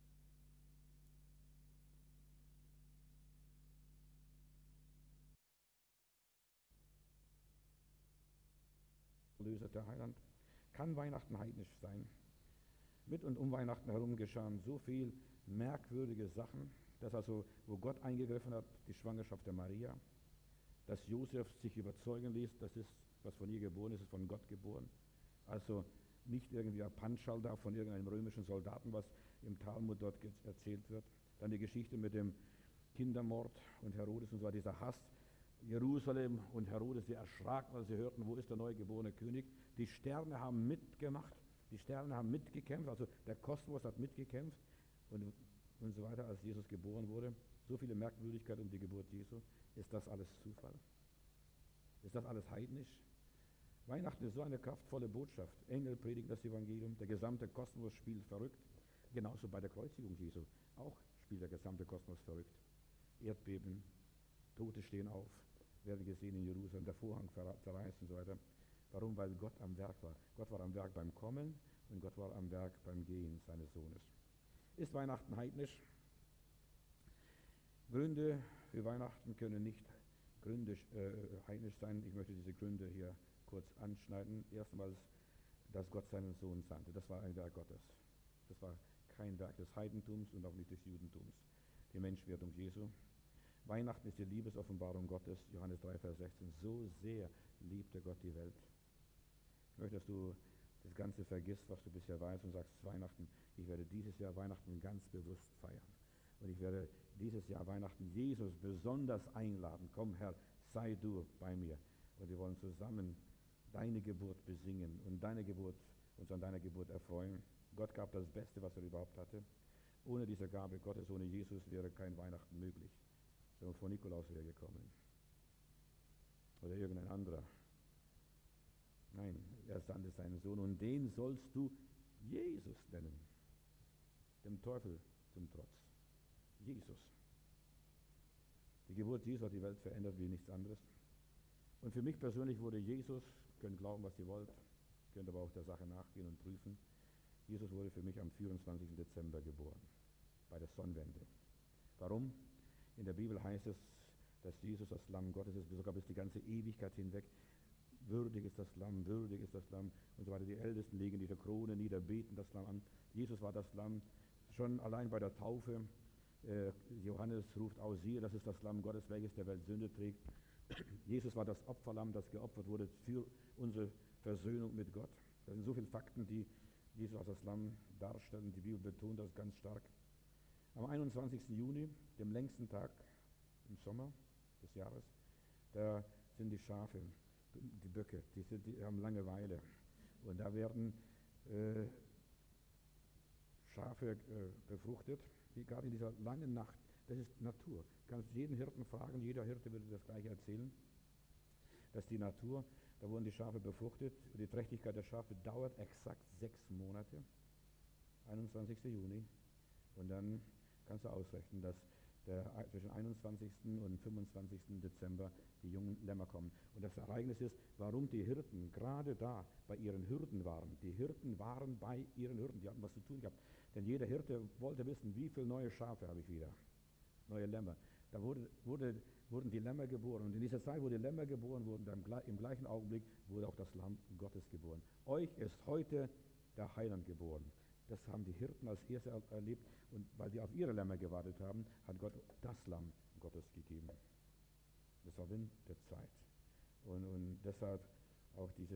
Erlöser, der Heiland. Kann Weihnachten heidnisch sein? Mit und um Weihnachten herum geschahen so viel merkwürdige Sachen, dass also, wo Gott eingegriffen hat, die Schwangerschaft der Maria, dass Josef sich überzeugen ließ, das ist, was von ihr geboren ist, ist von Gott geboren. Also nicht irgendwie ein Panschal da von irgendeinem römischen Soldaten, was im Talmud dort erzählt wird. Dann die Geschichte mit dem Kindermord und Herodes und so weiter, dieser Hass. Jerusalem und Herodes, sie erschraken, als sie hörten, wo ist der neugeborene König. Die Sterne haben mitgemacht, die Sterne haben mitgekämpft, also der Kosmos hat mitgekämpft und so weiter, als Jesus geboren wurde. So viele Merkwürdigkeiten um die Geburt Jesu. Ist das alles Zufall? Ist das alles heidnisch? Weihnachten ist so eine kraftvolle Botschaft. Engel predigen das Evangelium, der gesamte Kosmos spielt verrückt. Genauso bei der Kreuzigung Jesu. Auch spielt der gesamte Kosmos verrückt. Erdbeben, Tote stehen auf, werden gesehen in Jerusalem, der Vorhang zerreißt und so weiter. Warum? Weil Gott am Werk war. Gott war am Werk beim Kommen und Gott war am Werk beim Gehen seines Sohnes. Ist Weihnachten heidnisch? Gründe für Weihnachten können nicht Gründe heidnisch sein. Ich möchte diese Gründe hier kurz anschneiden. Erstmals, dass Gott seinen Sohn sandte. Das war ein Werk Gottes. Das war kein Werk des Heidentums und auch nicht des Judentums. Die Menschwerdung Jesu. Weihnachten ist die Liebesoffenbarung Gottes. Johannes 3, Vers 16. So sehr liebte Gott die Welt. Ich möchte, dass du das Ganze vergisst, was du bisher weißt und sagst, Weihnachten, ich werde dieses Jahr Weihnachten ganz bewusst feiern. Und ich werde dieses Jahr Weihnachten Jesus besonders einladen. Komm, Herr, sei du bei mir. Und wir wollen zusammen deine Geburt besingen und uns an deiner Geburt erfreuen. Gott gab das Beste, was er überhaupt hatte. Ohne diese Gabe Gottes, ohne Jesus wäre kein Weihnachten möglich. So vor Nikolaus wäre gekommen. Oder irgendein anderer. Nein, er sandte seinen Sohn und den sollst du Jesus nennen. Dem Teufel zum Trotz. Jesus. Die Geburt Jesu hat die Welt verändert wie nichts anderes. Und für mich persönlich wurde Jesus, könnt glauben, was ihr wollt, könnt aber auch der Sache nachgehen und prüfen. Jesus wurde für mich am 24. Dezember geboren, bei der Sonnenwende. Warum? In der Bibel heißt es, dass Jesus das Lamm Gottes ist, sogar bis die ganze Ewigkeit hinweg. Würdig ist das Lamm, würdig ist das Lamm und so weiter. Die Ältesten legen ihre Krone nieder, beten das Lamm an. Jesus war das Lamm. Schon allein bei der Taufe, Johannes ruft aus, siehe, das ist das Lamm Gottes, welches der Welt Sünde trägt. Jesus war das Opferlamm, das geopfert wurde für unsere Versöhnung mit Gott. Das sind so viele Fakten, die Jesus als das Lamm darstellen. Die Bibel betont das ganz stark. Am 21. Juni, dem längsten Tag im Sommer des Jahres, da sind die Schafe, die Böcke, die haben Langeweile. Und da werden Schafe befruchtet, wie gerade in dieser langen Nacht. Das ist Natur. Du kannst jeden Hirten fragen, jeder Hirte würde das gleiche erzählen. Dass die Natur, da wurden die Schafe befruchtet. Die Trächtigkeit der Schafe dauert exakt 6 Monate. 21. Juni. Und dann kannst du ausrechnen, dass zwischen 21. und 25. Dezember die jungen Lämmer kommen. Und das Ereignis ist, warum die Hirten gerade da bei ihren Hürden waren. Die Hirten waren bei ihren Hürden, die hatten was zu tun gehabt. Denn jeder Hirte wollte wissen, wie viele neue Schafe habe ich wieder, neue Lämmer. Da wurden die Lämmer geboren. Und in dieser Zeit, wo die Lämmer geboren wurden, im gleichen Augenblick wurde auch das Lamm Gottes geboren. Euch ist heute der Heiland geboren. Das haben die Hirten als Erste erlebt. Und weil die auf ihre Lämmer gewartet haben, hat Gott das Lamm Gottes gegeben. Das war Winterzeit. Und deshalb auch diese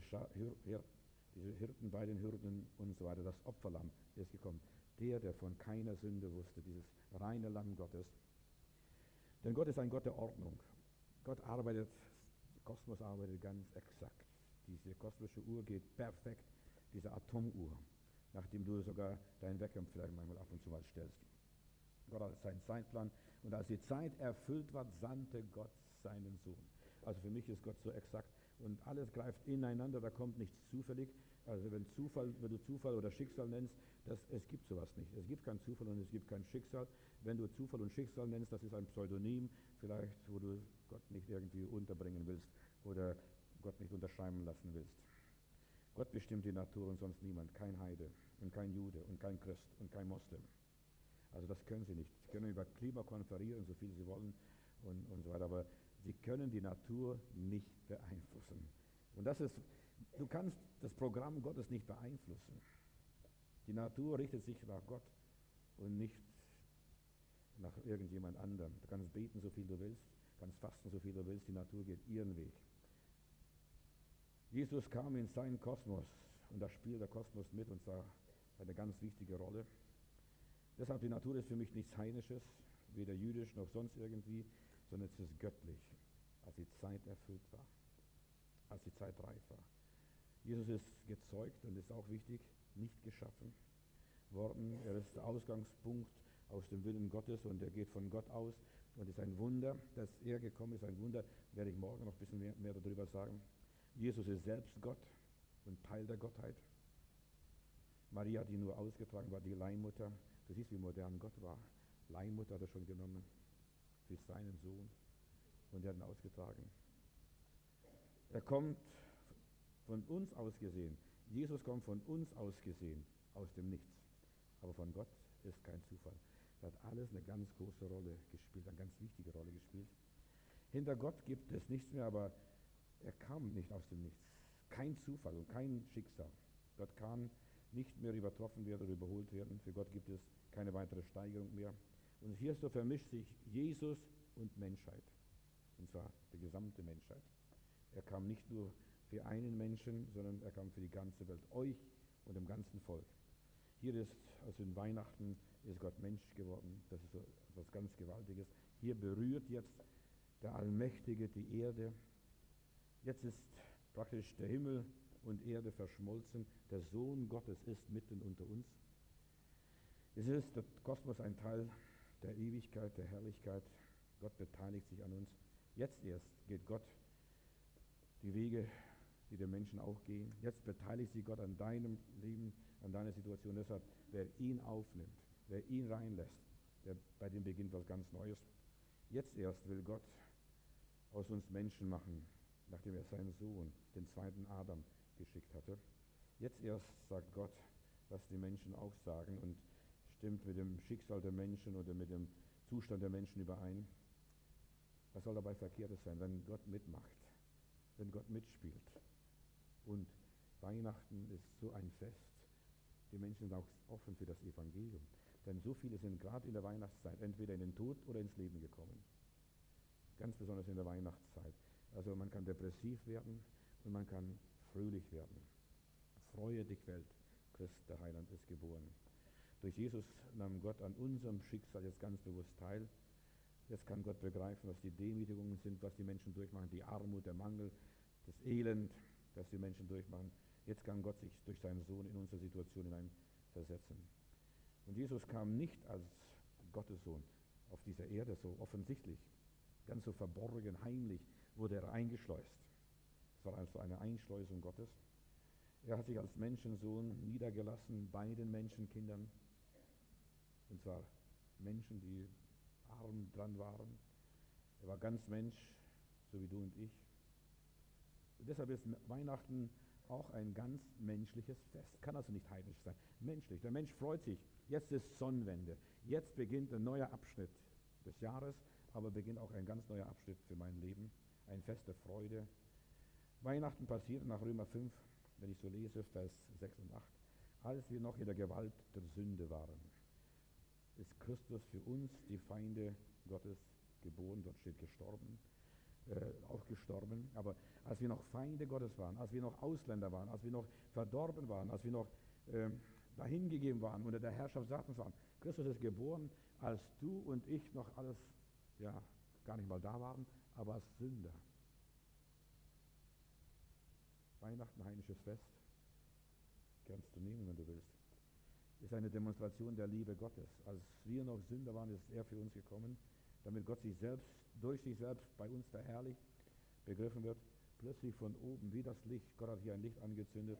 Hirten bei den Hürden und so weiter, das Opferlamm ist gekommen. Der von keiner Sünde wusste, dieses reine Lamm Gottes. Denn Gott ist ein Gott der Ordnung. Gott arbeitet, der Kosmos arbeitet ganz exakt. Diese kosmische Uhr geht perfekt, diese Atomuhr, nachdem du sogar deinen Wecker vielleicht manchmal ab und zu mal stellst. Gott hat seinen Zeitplan und als die Zeit erfüllt war, sandte Gott seinen Sohn. Also für mich ist Gott so exakt und alles greift ineinander, da kommt nichts zufällig. Also wenn du Zufall oder Schicksal nennst, es gibt sowas nicht. Es gibt keinen Zufall und es gibt kein Schicksal. Wenn du Zufall und Schicksal nennst, das ist ein Pseudonym, vielleicht wo du Gott nicht irgendwie unterbringen willst oder Gott nicht unterschreiben lassen willst. Gott bestimmt die Natur und sonst niemand, kein Heide und kein Jude und kein Christ und kein Moslem. Also das können sie nicht. Sie können über Klima konferieren, so viel sie wollen und so weiter, aber sie können die Natur nicht beeinflussen. Und du kannst das Programm Gottes nicht beeinflussen. Die Natur richtet sich nach Gott und nicht nach irgendjemand anderem. Du kannst beten, so viel du willst, kannst fasten, so viel du willst, die Natur geht ihren Weg. Jesus kam in seinen Kosmos und da spielt der Kosmos mit und zwar eine ganz wichtige Rolle. Deshalb, die Natur ist für mich nichts Heinisches, weder jüdisch noch sonst irgendwie, sondern es ist göttlich, als die Zeit erfüllt war, als die Zeit reif war. Jesus ist gezeugt und ist auch wichtig, nicht geschaffen worden. Er ist der Ausgangspunkt aus dem Willen Gottes und er geht von Gott aus und ist ein Wunder, dass er gekommen ist, ein Wunder, werde ich morgen noch ein bisschen mehr darüber sagen. Jesus ist selbst Gott und Teil der Gottheit. Maria, die nur ausgetragen war, die Leihmutter. Du siehst, wie modern Gott war. Leihmutter hat er schon genommen. für seinen Sohn und er hat ihn ausgetragen. Er kommt von uns aus gesehen. Jesus kommt von uns aus gesehen, aus dem Nichts. Aber von Gott ist kein Zufall. Das hat alles eine ganz große Rolle gespielt, eine ganz wichtige Rolle gespielt. Hinter Gott gibt es nichts mehr, aber er kam nicht aus dem Nichts. Kein Zufall und kein Schicksal. Gott kann nicht mehr übertroffen werden oder überholt werden. Für Gott gibt es keine weitere Steigerung mehr. Und hier so vermischt sich Jesus und Menschheit. Und zwar die gesamte Menschheit. Er kam nicht nur für einen Menschen, sondern er kam für die ganze Welt, euch und dem ganzen Volk. Hier ist, also in Weihnachten, ist Gott Mensch geworden. Das ist so etwas ganz Gewaltiges. Hier berührt jetzt der Allmächtige die Erde. Jetzt ist praktisch der Himmel und Erde verschmolzen. Der Sohn Gottes ist mitten unter uns. Es ist der Kosmos ein Teil der Ewigkeit, der Herrlichkeit. Gott beteiligt sich an uns. Jetzt erst geht Gott die Wege, die den Menschen auch gehen. Jetzt beteiligt sich Gott an deinem Leben, an deiner Situation. Deshalb, wer ihn aufnimmt, wer ihn reinlässt, bei dem beginnt was ganz Neues. Jetzt erst will Gott aus uns Menschen machen, nachdem er seinen Sohn, den zweiten Adam, geschickt hatte. Jetzt erst sagt Gott, was die Menschen auch sagen und stimmt mit dem Schicksal der Menschen oder mit dem Zustand der Menschen überein. Was soll dabei Verkehrtes sein, wenn Gott mitmacht, wenn Gott mitspielt? Und Weihnachten ist so ein Fest. Die Menschen sind auch offen für das Evangelium. Denn so viele sind gerade in der Weihnachtszeit entweder in den Tod oder ins Leben gekommen. Ganz besonders in der Weihnachtszeit. Also man kann depressiv werden und man kann fröhlich werden. Freue dich, Welt, Christ, der Heiland, ist geboren. Durch Jesus nahm Gott an unserem Schicksal jetzt ganz bewusst teil. Jetzt kann Gott begreifen, was die Demütigungen sind, was die Menschen durchmachen, die Armut, der Mangel, das Elend, das die Menschen durchmachen. Jetzt kann Gott sich durch seinen Sohn in unsere Situation hineinversetzen. Und Jesus kam nicht als Gottes Sohn auf dieser Erde so offensichtlich, ganz so verborgen, heimlich wurde er eingeschleust. Es war also eine Einschleusung Gottes. Er hat sich als Menschensohn niedergelassen bei den Menschenkindern, und zwar Menschen, die arm dran waren. Er war ganz Mensch, so wie du und ich. Und deshalb ist Weihnachten auch ein ganz menschliches Fest. Kann also nicht heidnisch sein. Menschlich. Der Mensch freut sich. Jetzt ist Sonnenwende. Jetzt beginnt ein neuer Abschnitt des Jahres, aber beginnt auch ein ganz neuer Abschnitt für mein Leben. Ein Fest der Freude. Weihnachten passiert nach Römer 5, wenn ich so lese, Vers 6 und 8. Als wir noch in der Gewalt der Sünde waren, ist Christus für uns, die Feinde Gottes, geboren. Dort steht gestorben. Auch gestorben, aber als wir noch Feinde Gottes waren, als wir noch Ausländer waren, als wir noch verdorben waren, als wir noch dahingegeben waren, unter der Herrschaft Satans waren, Christus ist geboren, als du und ich noch alles, ja, gar nicht mal da waren, aber als Sünder. Weihnachten, heidnisches Fest, kannst du nehmen, wenn du willst, ist eine Demonstration der Liebe Gottes. Als wir noch Sünder waren, ist er für uns gekommen, damit Gott sich selbst, durch sich selbst bei uns verherrlicht, begriffen wird, plötzlich von oben wie das Licht. Gott hat hier ein Licht angezündet.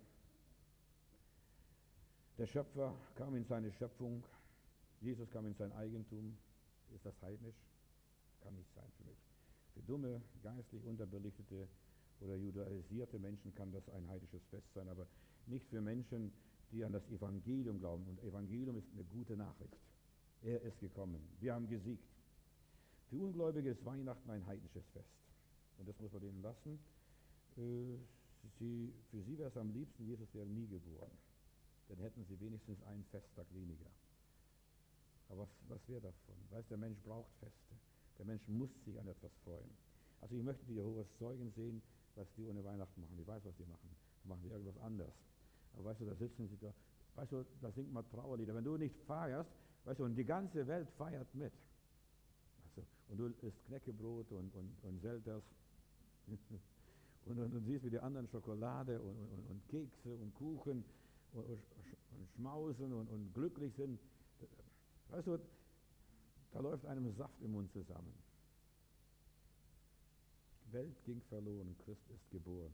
Der Schöpfer kam in seine Schöpfung, Jesus kam in sein Eigentum. Ist das heidnisch? Kann nicht sein für mich. Für dumme, geistlich unterbelichtete oder judaisierte Menschen kann das ein heidnisches Fest sein, aber nicht für Menschen, die an das Evangelium glauben. Und Evangelium ist eine gute Nachricht. Er ist gekommen. Wir haben gesiegt. Für Ungläubige ist Weihnachten ein heidnisches Fest. Und das muss man denen lassen. Für sie wäre es am liebsten, Jesus wäre nie geboren. Dann hätten sie wenigstens einen Festtag weniger. Aber was wäre davon? Weißt, der Mensch braucht Feste. Der Mensch muss sich an etwas freuen. Also ich möchte die Jehovas Zeugen sehen, was die ohne Weihnachten machen. Ich weiß, was die machen. Die machen irgendwas anderes. Aber weißt du, da sitzen sie da. Weißt du, da singt man Trauerlieder. Wenn du nicht feierst, weißt du, und die ganze Welt feiert mit. Also, und du isst Knäckebrot und Selters und siehst, wie die anderen Schokolade und Kekse und Kuchen und schmausen und glücklich sind. Weißt du, da läuft einem Saft im Mund zusammen. Die Welt ging verloren, Christ ist geboren.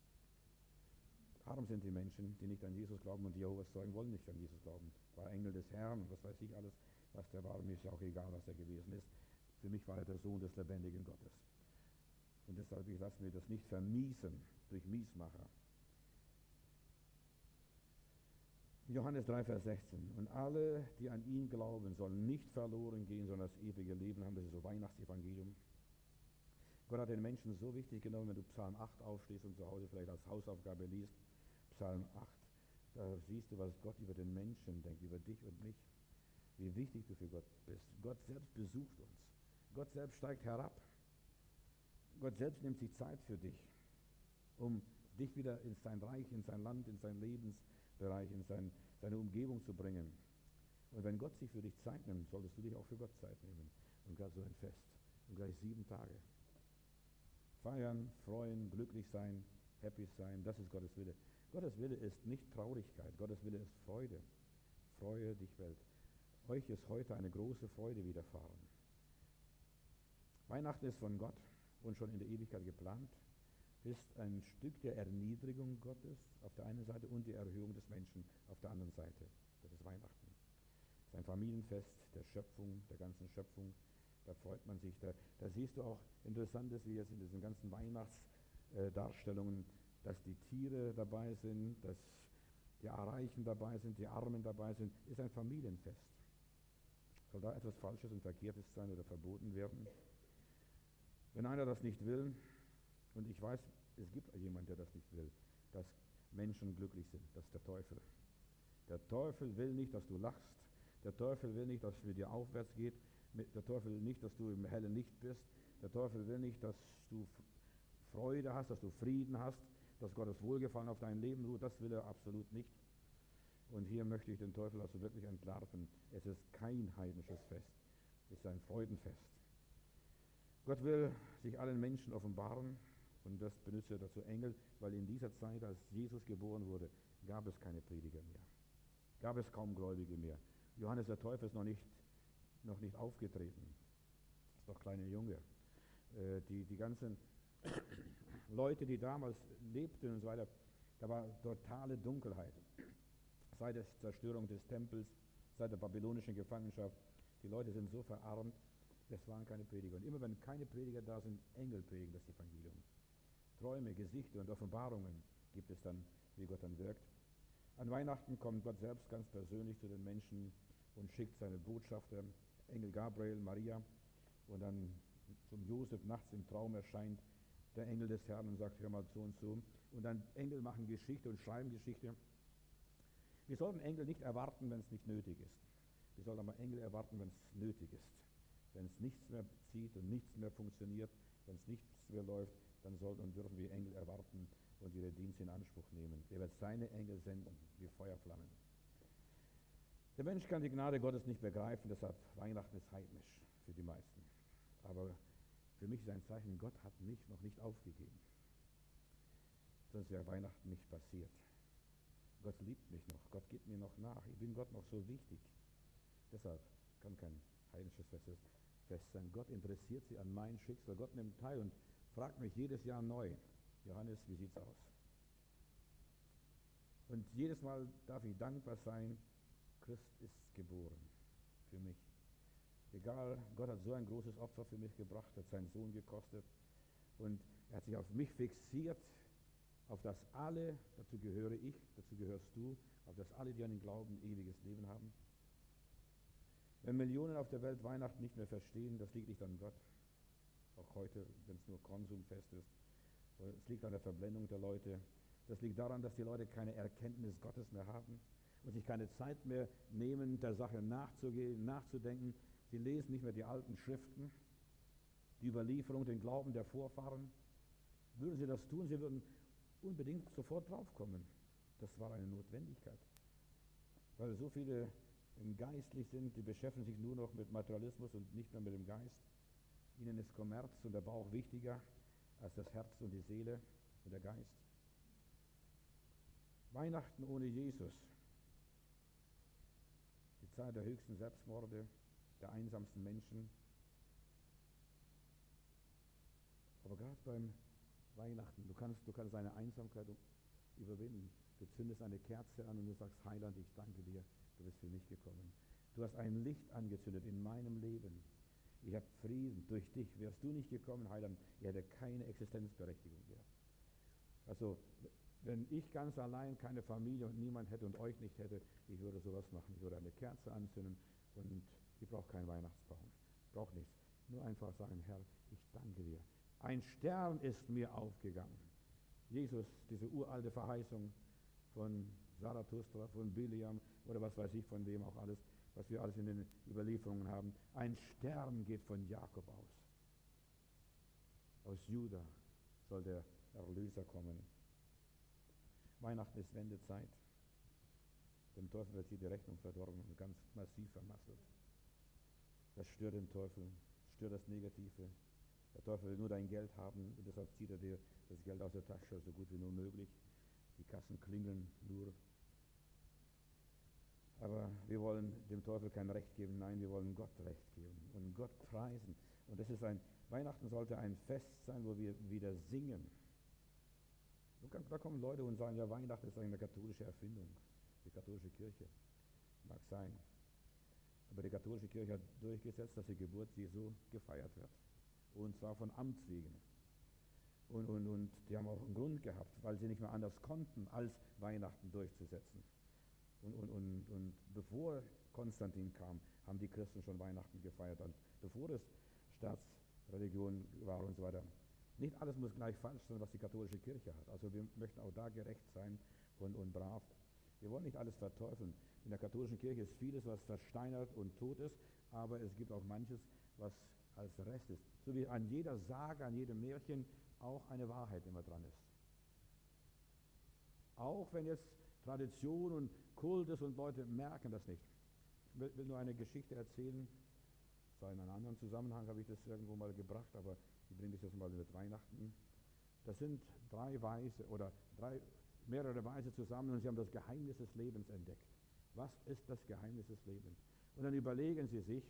Arm sind die Menschen, die nicht an Jesus glauben, und die Jehovas Zeugen wollen nicht an Jesus glauben. War Engel des Herrn, was weiß ich alles, was der war, mir ist ja auch egal, was er gewesen ist. Für mich war er der Sohn des lebendigen Gottes. Und deshalb, ich lasse mir das nicht vermiesen durch Miesmacher. Johannes 3, Vers 16. Und alle, die an ihn glauben, sollen nicht verloren gehen, sondern das ewige Leben haben. Das ist so Weihnachtsevangelium. Gott hat den Menschen so wichtig genommen, wenn du Psalm 8 aufstehst und zu Hause vielleicht als Hausaufgabe liest, Psalm 8, da siehst du, was Gott über den Menschen denkt, über dich und mich, wie wichtig du für Gott bist. Gott selbst besucht uns. Gott selbst steigt herab. Gott selbst nimmt sich Zeit für dich, um dich wieder in sein Reich, in sein Land, in seinen Lebensbereich, in seine Umgebung zu bringen. Und wenn Gott sich für dich Zeit nimmt, solltest du dich auch für Gott Zeit nehmen. Und gerade so ein Fest. Und gleich 7 Tage. Feiern, freuen, glücklich sein, happy sein, das ist Gottes Wille. Gottes Wille ist nicht Traurigkeit, Gottes Wille ist Freude. Freue dich, Welt. Euch ist heute eine große Freude widerfahren. Weihnachten ist von Gott und schon in der Ewigkeit geplant, ist ein Stück der Erniedrigung Gottes auf der einen Seite und die Erhöhung des Menschen auf der anderen Seite. Das ist Weihnachten. Es ist ein Familienfest der Schöpfung, der ganzen Schöpfung. Da freut man sich. Da siehst du auch Interessantes, wie jetzt in diesen ganzen Weihnachtsdarstellungen, dass die Tiere dabei sind, dass die Reichen dabei sind, die Armen dabei sind. Ist ein Familienfest. Soll da etwas Falsches und Verkehrtes sein oder verboten werden? Wenn einer das nicht will, und ich weiß, es gibt jemanden, der das nicht will, dass Menschen glücklich sind, das ist der Teufel. Der Teufel will nicht, dass du lachst. Der Teufel will nicht, dass es mit dir aufwärts geht. Der Teufel will nicht, dass du im hellen Licht bist. Der Teufel will nicht, dass du Freude hast, dass du Frieden hast, dass Gottes Wohlgefallen auf dein Leben ruht. Das will er absolut nicht. Und hier möchte ich den Teufel also wirklich entlarven. Es ist kein heidnisches Fest. Es ist ein Freudenfest. Gott will sich allen Menschen offenbaren und das benutzt er dazu Engel, weil in dieser Zeit, als Jesus geboren wurde, gab es keine Prediger mehr. Gab es kaum Gläubige mehr. Johannes der Täufer ist noch nicht aufgetreten. Ist noch kleiner Junge. Die ganzen Leute, die damals lebten und so weiter, da war totale Dunkelheit. Seit der Zerstörung des Tempels, seit der babylonischen Gefangenschaft. Die Leute sind so verarmt, es waren keine Prediger. Und immer wenn keine Prediger da sind, Engel predigen das Evangelium. Träume, Gesichter und Offenbarungen gibt es dann, wie Gott dann wirkt. An Weihnachten kommt Gott selbst ganz persönlich zu den Menschen und schickt seine Botschafter, Engel Gabriel, Maria, und dann zum Josef nachts im Traum erscheint der Engel des Herrn und sagt, hör mal so und so. Und dann Engel machen Geschichte und schreiben Geschichte. Wir sollten Engel nicht erwarten, wenn es nicht nötig ist. Wir sollten aber Engel erwarten, wenn es nötig ist. Wenn es nichts mehr zieht und nichts mehr funktioniert, wenn es nichts mehr läuft, dann sollten und dürfen wir Engel erwarten und ihre Dienste in Anspruch nehmen. Er wird seine Engel senden, wie Feuerflammen. Der Mensch kann die Gnade Gottes nicht begreifen, deshalb Weihnachten ist heidnisch für die meisten. Aber für mich ist ein Zeichen, Gott hat mich noch nicht aufgegeben. Sonst wäre Weihnachten nicht passiert. Gott liebt mich noch, Gott geht mir noch nach, ich bin Gott noch so wichtig. Deshalb kann kein heidnisches Fest sein. Gott interessiert sich an mein Schicksal, Gott nimmt teil und fragt mich jedes Jahr neu, Johannes, wie sieht's aus? Und jedes Mal darf ich dankbar sein, Christ ist geboren für mich. Egal, Gott hat so ein großes Opfer für mich gebracht, hat seinen Sohn gekostet und er hat sich auf mich fixiert, auf das alle, dazu gehöre ich, dazu gehörst du, auf das alle, die an den Glauben ewiges Leben haben. Wenn Millionen auf der Welt Weihnachten nicht mehr verstehen, das liegt nicht an Gott, auch heute, wenn es nur Konsumfest ist. Es liegt an der Verblendung der Leute. Das liegt daran, dass die Leute keine Erkenntnis Gottes mehr haben und sich keine Zeit mehr nehmen, der Sache nachzugehen, nachzudenken. Sie lesen nicht mehr die alten Schriften, die Überlieferung, den Glauben der Vorfahren. Würden sie das tun, sie würden unbedingt sofort draufkommen. Das war eine Notwendigkeit. Weil so viele geistlich sind, die beschäftigen sich nur noch mit Materialismus und nicht mehr mit dem Geist. Ihnen ist Kommerz und der Bauch wichtiger als das Herz und die Seele und der Geist. Weihnachten ohne Jesus. Die Zeit der höchsten Selbstmorde, der einsamsten Menschen. Aber gerade beim Weihnachten, du kannst deine Einsamkeit überwinden. Du zündest eine Kerze an und du sagst, Heiland, ich danke dir, du bist für mich gekommen. Du hast ein Licht angezündet in meinem Leben. Ich habe Frieden. Durch dich wärst du nicht gekommen, Heiland. Er hätte keine Existenzberechtigung gehabt. Also, wenn ich ganz allein keine Familie und niemand hätte und euch nicht hätte, ich würde sowas machen. Ich würde eine Kerze anzünden und ich brauche keinen Weihnachtsbaum. Ich brauche nichts. Nur einfach sagen, Herr, ich danke dir. Ein Stern ist mir aufgegangen. Jesus, diese uralte Verheißung von Zarathustra, von Biliam oder was weiß ich, von wem auch alles, was wir alles in den Überlieferungen haben. Ein Stern geht von Jakob aus. Aus Juda soll der Erlöser kommen. Weihnachten ist Wendezeit. Dem Teufel wird hier die Rechnung verdorben und ganz massiv vermasselt. Das stört den Teufel, stört das Negative. Der Teufel will nur dein Geld haben und deshalb zieht er dir das Geld aus der Tasche so gut wie nur möglich. Die Kassen klingeln nur. Aber wir wollen dem Teufel kein Recht geben, nein, wir wollen Gott Recht geben und Gott preisen. Und das ist Weihnachten sollte ein Fest sein, wo wir wieder singen. Da kommen Leute und sagen, ja, Weihnachten ist eine katholische Erfindung. Die katholische Kirche. Mag sein. Aber die katholische Kirche hat durchgesetzt, dass die Geburt Jesu gefeiert wird. Und zwar von Amts wegen. Und die haben auch einen Grund gehabt, weil sie nicht mehr anders konnten, als Weihnachten durchzusetzen. Und bevor Konstantin kam, haben die Christen schon Weihnachten gefeiert. Und bevor es Staatsreligion war und so weiter. Nicht alles muss gleich falsch sein, was die katholische Kirche hat. Also wir möchten auch da gerecht sein und brav. Wir wollen nicht alles verteufeln. In der katholischen Kirche ist vieles, was versteinert und tot ist, aber es gibt auch manches, was als Rest ist. So wie an jeder Sage, an jedem Märchen auch eine Wahrheit immer dran ist. Auch wenn jetzt Tradition und Kult ist und Leute merken das nicht. Ich will nur eine Geschichte erzählen. In einem anderen Zusammenhang habe ich das irgendwo mal gebracht, aber ich bringe das jetzt mal mit Weihnachten. Das sind mehrere Weise zusammen und sie haben das Geheimnis des Lebens entdeckt. Was ist das Geheimnis des Lebens? Und dann überlegen sie sich,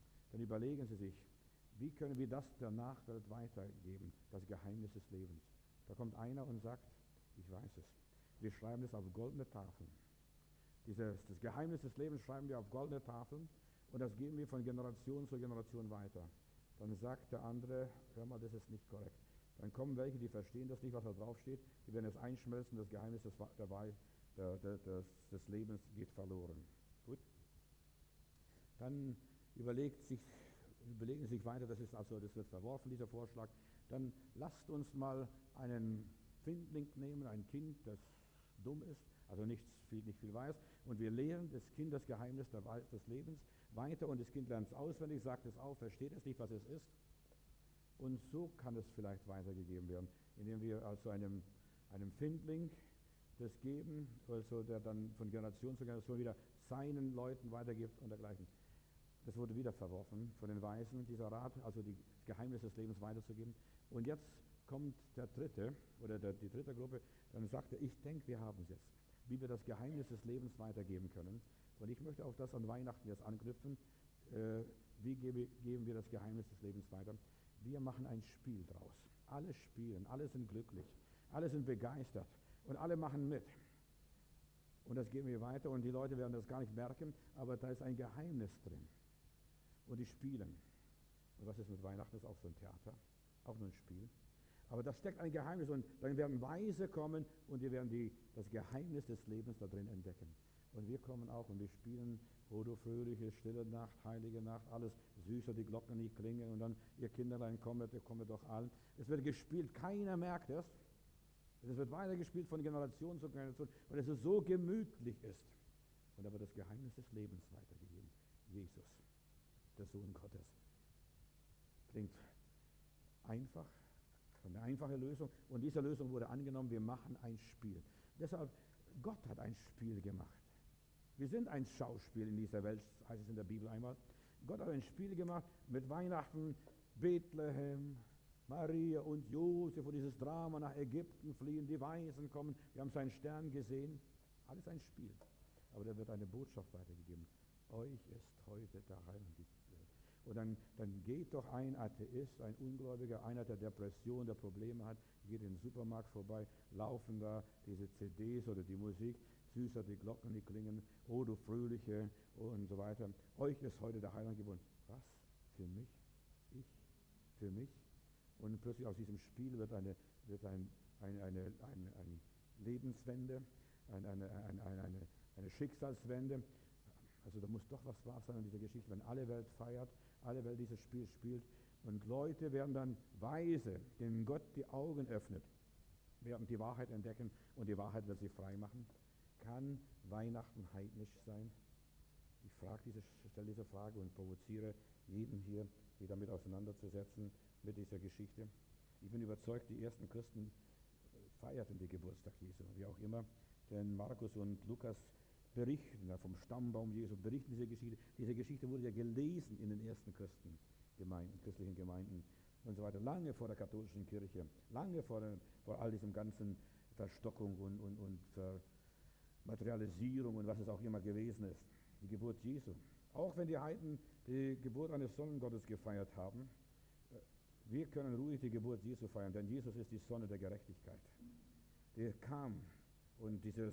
wie können wir das der Nachwelt weitergeben, das Geheimnis des Lebens. Da kommt einer und sagt, ich weiß es, wir schreiben es auf goldene Tafeln. Das Geheimnis des Lebens schreiben wir auf goldene Tafeln und das geben wir von Generation zu Generation weiter. Dann sagt der andere, hör mal, das ist nicht korrekt. Dann kommen welche, die verstehen das nicht, was da draufsteht, die werden es einschmelzen, das Geheimnis des Lebens geht verloren. Gut? Dann überlegen Sie sich weiter, das wird verworfen, dieser Vorschlag. Dann lasst uns mal einen Findling nehmen, ein Kind, das dumm ist, also nicht viel weiß, und wir lehren das Kind das Geheimnis des Lebens weiter und das Kind lernt es auswendig, sagt es auf, versteht es nicht, was es ist. Und so kann es vielleicht weitergegeben werden, indem wir also einem Findling das geben, also der dann von Generation zu Generation wieder seinen Leuten weitergibt und dergleichen. Das wurde wieder verworfen von den Weisen, dieser Rat, also das Geheimnis des Lebens weiterzugeben. Und jetzt kommt der dritte, oder die dritte Gruppe, dann sagt er, ich denke, wir haben es jetzt, wie wir das Geheimnis des Lebens weitergeben können. Und ich möchte auch das an Weihnachten jetzt anknüpfen. Wie geben wir das Geheimnis des Lebens weiter? Wir machen ein Spiel draus. Alle spielen, alle sind glücklich, alle sind begeistert und alle machen mit. Und das geben wir weiter und die Leute werden das gar nicht merken, aber da ist ein Geheimnis drin. Und die spielen. Und was ist mit Weihnachten? Das ist auch so ein Theater, auch nur ein Spiel. Aber da steckt ein Geheimnis und dann werden Weise kommen und die werden das Geheimnis des Lebens da drin entdecken. Und wir kommen auch und wir spielen, o du fröhliche, stille Nacht, heilige Nacht, alles süßer, die Glocken die klingen und dann, ihr Kinderlein kommet, ihr kommet doch allen. Es wird gespielt, keiner merkt es. Es wird weitergespielt von Generation zu Generation, weil es so gemütlich ist. Und da wird das Geheimnis des Lebens weitergegeben. Jesus, der Sohn Gottes. Klingt einfach, eine einfache Lösung. Und diese Lösung wurde angenommen, wir machen ein Spiel. Deshalb, Gott hat ein Spiel gemacht. Wir sind ein Schauspiel in dieser Welt, heißt es in der Bibel einmal. Gott hat ein Spiel gemacht mit Weihnachten, Bethlehem, Maria und Josef und dieses Drama nach Ägypten fliehen, die Weisen kommen, wir haben seinen Stern gesehen. Alles ein Spiel. Aber da wird eine Botschaft weitergegeben. Euch ist heute der Heiland. Und dann geht doch ein Atheist, ein Ungläubiger, einer, der Depression, der Probleme hat, geht in den Supermarkt vorbei, laufen da diese CDs oder die Musik, süßer die Glocken, die klingen, o du Fröhliche und so weiter. Euch ist heute der Heiland geboren. Was? Für mich? ich, für mich. Und plötzlich aus diesem Spiel wird eine Lebenswende, eine Schicksalswende. Also da muss doch was wahr sein an dieser Geschichte, wenn alle Welt feiert, alle Welt dieses Spiel spielt und Leute werden dann weise, denen Gott die Augen öffnet, werden die Wahrheit entdecken und die Wahrheit wird sie frei machen. Kann Weihnachten heidnisch sein? Ich stelle diese Frage und provoziere jeden hier, sich damit auseinanderzusetzen mit dieser Geschichte. Ich bin überzeugt, die ersten Christen feierten den Geburtstag Jesu, wie auch immer, denn Markus und Lukas berichten vom Stammbaum Jesu, berichten diese Geschichte. Diese Geschichte wurde ja gelesen in den ersten christlichen Gemeinden und so weiter, lange vor der katholischen Kirche, lange vor all diesem ganzen Verstockung und Materialisierung und was es auch immer gewesen ist. Die Geburt Jesu. Auch wenn die Heiden die Geburt eines Sonnengottes gefeiert haben, wir können ruhig die Geburt Jesu feiern, denn Jesus ist die Sonne der Gerechtigkeit. Der kam und diese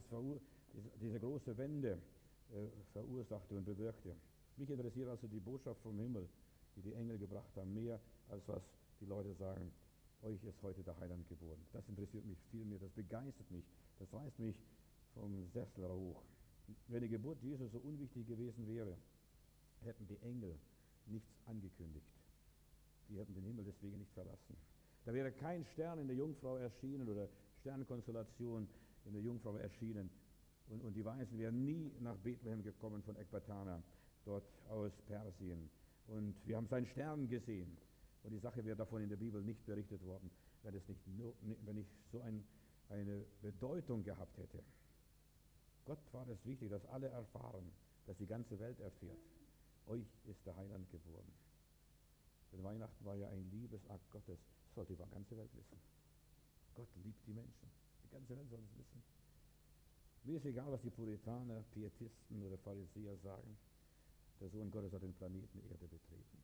große Wende verursachte und bewirkte. Mich interessiert also die Botschaft vom Himmel, die Engel gebracht haben, mehr als was die Leute sagen, euch ist heute der Heiland geboren. Das interessiert mich viel mehr, das begeistert mich, das reißt mich vom Sessel hoch. Wenn die Geburt Jesu so unwichtig gewesen wäre, hätten die Engel nichts angekündigt. Die hätten den Himmel deswegen nicht verlassen. Da wäre kein Stern in der Jungfrau erschienen oder Sternkonstellation in der Jungfrau erschienen. Und die Weisen wären nie nach Bethlehem gekommen von Ekbatana, dort aus Persien. Und wir haben seinen Stern gesehen. Und die Sache wäre davon in der Bibel nicht berichtet worden, wenn nicht so eine Bedeutung gehabt hätte. Gott war es wichtig, dass alle erfahren, dass die ganze Welt erfährt. Euch ist der Heiland geboren. Denn Weihnachten war ja ein Liebesakt Gottes. Das sollte die ganze Welt wissen. Gott liebt die Menschen. Die ganze Welt soll es wissen. Mir ist egal, was die Puritaner, Pietisten oder Pharisäer sagen. Der Sohn Gottes hat den Planeten Erde betreten.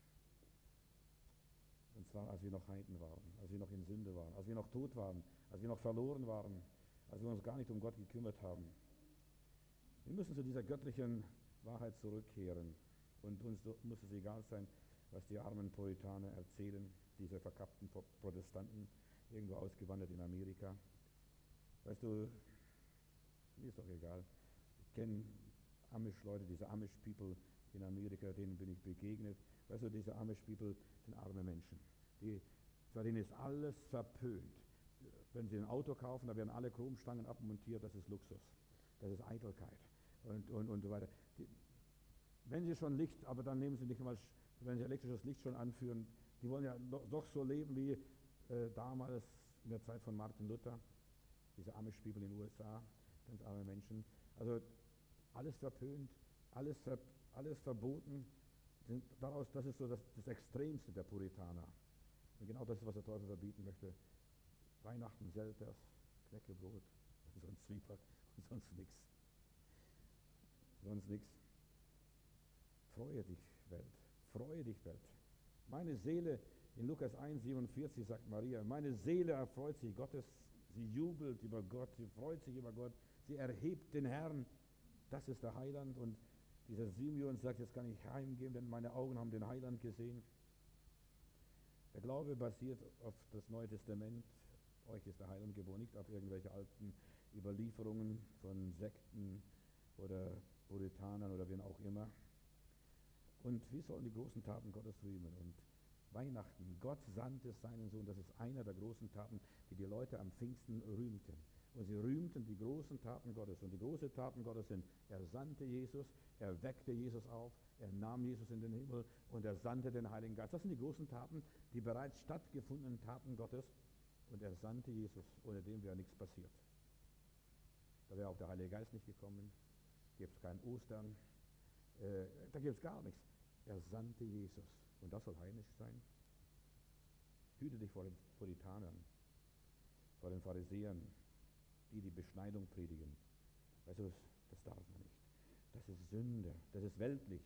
Und zwar, als wir noch Heiden waren, als wir noch in Sünde waren, als wir noch tot waren, als wir noch verloren waren, als wir uns gar nicht um Gott gekümmert haben. Wir müssen zu dieser göttlichen Wahrheit zurückkehren. Und uns muss es egal sein, was die armen Puritaner erzählen, diese verkappten Protestanten, irgendwo ausgewandert in Amerika. Weißt du, mir ist doch egal. Ich kenne Amish-Leute, diese Amish-People in Amerika, denen bin ich begegnet. Weißt du, diese Amish-People sind arme Menschen. Bei denen ist alles verpönt. Wenn sie ein Auto kaufen, da werden alle Chromstangen abmontiert, das ist Luxus. Das ist Eitelkeit und so weiter. Wenn sie schon Licht, aber dann nehmen sie nicht mal, wenn sie elektrisches Licht schon anführen, die wollen ja doch so leben wie damals in der Zeit von Martin Luther, diese Amish-People in den USA, ganz arme Menschen. Also alles verpönt, alles verboten. Das ist so das Extremste der Puritaner. Und genau das ist, was der Teufel verbieten möchte. Weihnachten, Selters, Knäckebrot, sonst Zwieback und sonst nichts. Sonst nichts. Freue dich, Welt. Freue dich, Welt. Meine Seele, in Lukas 1,47 sagt Maria, meine Seele erfreut sich Gottes, sie jubelt über Gott, sie freut sich über Gott, sie erhebt den Herrn. Das ist der Heiland. Und dieser Simeon sagt, jetzt kann ich heimgehen, denn meine Augen haben den Heiland gesehen. Der Glaube basiert auf das Neue Testament. Euch ist der Heiland geboren, nicht auf irgendwelche alten Überlieferungen von Sekten oder Puritanern oder wen auch immer. Und wir sollen die großen Taten Gottes rühmen. Und Weihnachten, Gott sandte seinen Sohn, das ist einer der großen Taten, die die Leute am Pfingsten rühmten. Und sie rühmten die großen Taten Gottes. Und die großen Taten Gottes sind, er sandte Jesus, er weckte Jesus auf, er nahm Jesus in den Himmel und er sandte den Heiligen Geist. Das sind die großen Taten, die bereits stattgefundenen Taten Gottes. Und er sandte Jesus, ohne dem wäre nichts passiert. Da wäre auch der Heilige Geist nicht gekommen, gäbe es kein Ostern, da gibt es gar nichts. Er sandte Jesus. Und das soll heidnisch sein. Hüte dich vor den Puritanern, vor den Pharisäern, die Beschneidung predigen. Weißt du, das darf man nicht. Das ist Sünde, das ist weltlich.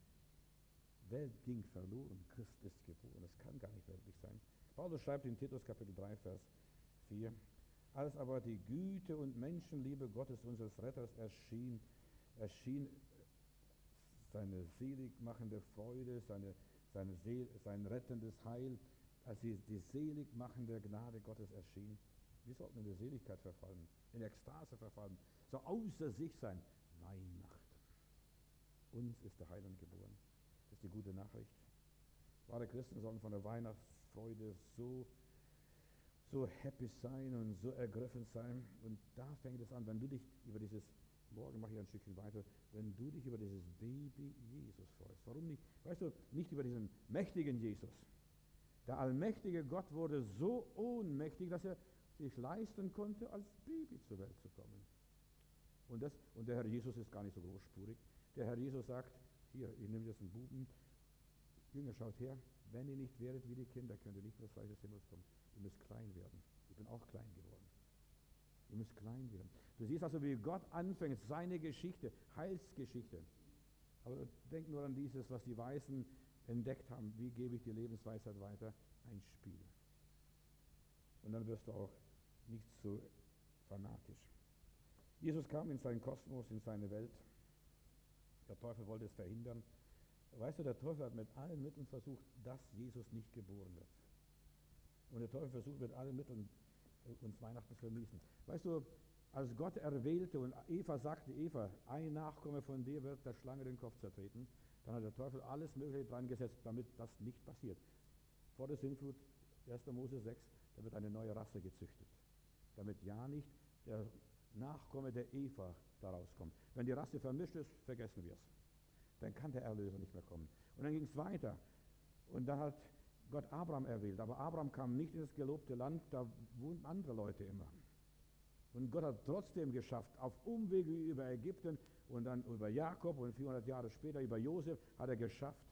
Welt ging verloren, Christ ist geboren. Das kann gar nicht weltlich sein. Paulus schreibt in Titus Kapitel 3, Vers 4, als aber die Güte und Menschenliebe Gottes, unseres Retters, erschien seine seligmachende Freude, sein rettendes Heil, als die selig machende Gnade Gottes erschien. Wir sollten in der Seligkeit verfallen, in Ekstase verfallen, so außer sich sein. Weihnacht. Uns ist der Heiland geboren. Das ist die gute Nachricht. Wahre Christen sollen von der Weihnachtsfreude so happy sein und so ergriffen sein. Und da fängt es an, wenn du dich über dieses, morgen mache ich ein Stückchen weiter, wenn du dich über dieses Baby Jesus freust. Warum nicht? Weißt du, nicht über diesen mächtigen Jesus. Der allmächtige Gott wurde so ohnmächtig, dass er sich leisten konnte, als Baby zur Welt zu kommen. Und der Herr Jesus ist gar nicht so großspurig. Der Herr Jesus sagt, hier, ich nehme jetzt einen Buben, Jünger, schaut her, wenn ihr nicht wäret wie die Kinder, könnt ihr nicht in das Reich des Himmels kommen. Ihr müsst klein werden. Ich bin auch klein geworden. Ihr müsst klein werden. Du siehst also, wie Gott anfängt, seine Geschichte, Heilsgeschichte. Aber denk nur an dieses, was die Weisen entdeckt haben. Wie gebe ich die Lebensweisheit weiter? Ein Spiel. Und dann wirst du auch nicht so fanatisch. Jesus kam in seinen Kosmos, in seine Welt. Der Teufel wollte es verhindern. Weißt du, der Teufel hat mit allen Mitteln versucht, dass Jesus nicht geboren wird. Und der Teufel versucht mit allen Mitteln, uns Weihnachten zu vermiesen. Weißt du, als Gott erwählte und Eva sagte, Eva, ein Nachkomme von dir wird der Schlange den Kopf zertreten, dann hat der Teufel alles Mögliche dran gesetzt, damit das nicht passiert. Vor der Sintflut, 1. Mose 6, da wird eine neue Rasse gezüchtet, damit ja nicht der Nachkomme der Eva daraus kommt. Wenn die Rasse vermischt ist, vergessen wir es. Dann kann der Erlöser nicht mehr kommen. Und dann ging es weiter. Und dann hat Gott Abraham erwählt. Aber Abraham kam nicht in das gelobte Land, da wohnten andere Leute immer. Und Gott hat trotzdem geschafft, auf Umwege über Ägypten und dann über Jakob und 400 Jahre später über Josef, hat er geschafft,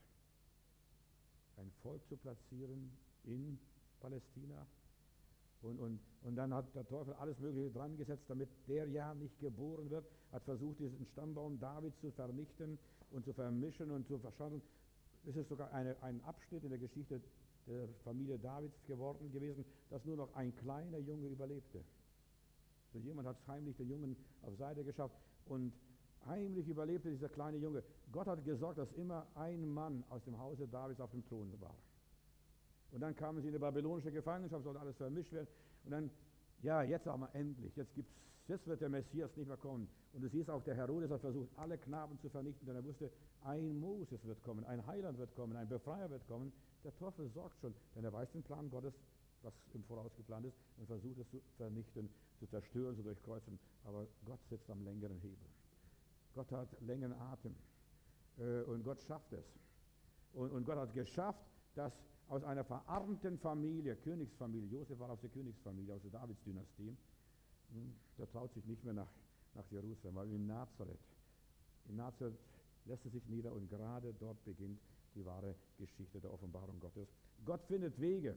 ein Volk zu platzieren in Palästina. Und dann hat der Teufel alles Mögliche dran gesetzt, damit der ja nicht geboren wird, hat versucht, diesen Stammbaum Davids zu vernichten und zu vermischen und zu verschaffen. Es ist sogar ein Abschnitt in der Geschichte der Familie Davids geworden gewesen, dass nur noch ein kleiner Junge überlebte. Und jemand hat heimlich den Jungen auf Seite geschafft und heimlich überlebte dieser kleine Junge. Gott hat gesorgt, dass immer ein Mann aus dem Hause Davids auf dem Thron war. Und dann kamen sie in die babylonische Gefangenschaft, sollte alles vermischt werden. Und dann, ja, jetzt aber endlich, jetzt wird der Messias nicht mehr kommen. Und du siehst auch, der Herodes hat versucht, alle Knaben zu vernichten, denn er wusste, ein Moses wird kommen, ein Heiland wird kommen, ein Befreier wird kommen. Der Teufel sorgt schon, denn er weiß den Plan Gottes, was im Voraus geplant ist, und versucht es zu vernichten, zu zerstören, zu durchkreuzen. Aber Gott sitzt am längeren Hebel. Gott hat längeren Atem. Und Gott schafft es. Und Gott hat geschafft, dass aus einer verarmten Familie, Königsfamilie, Josef war aus der Königsfamilie, aus der Davidsdynastie, der traut sich nicht mehr nach Jerusalem, weil in Nazareth lässt er sich nieder und gerade dort beginnt die wahre Geschichte der Offenbarung Gottes. Gott findet Wege.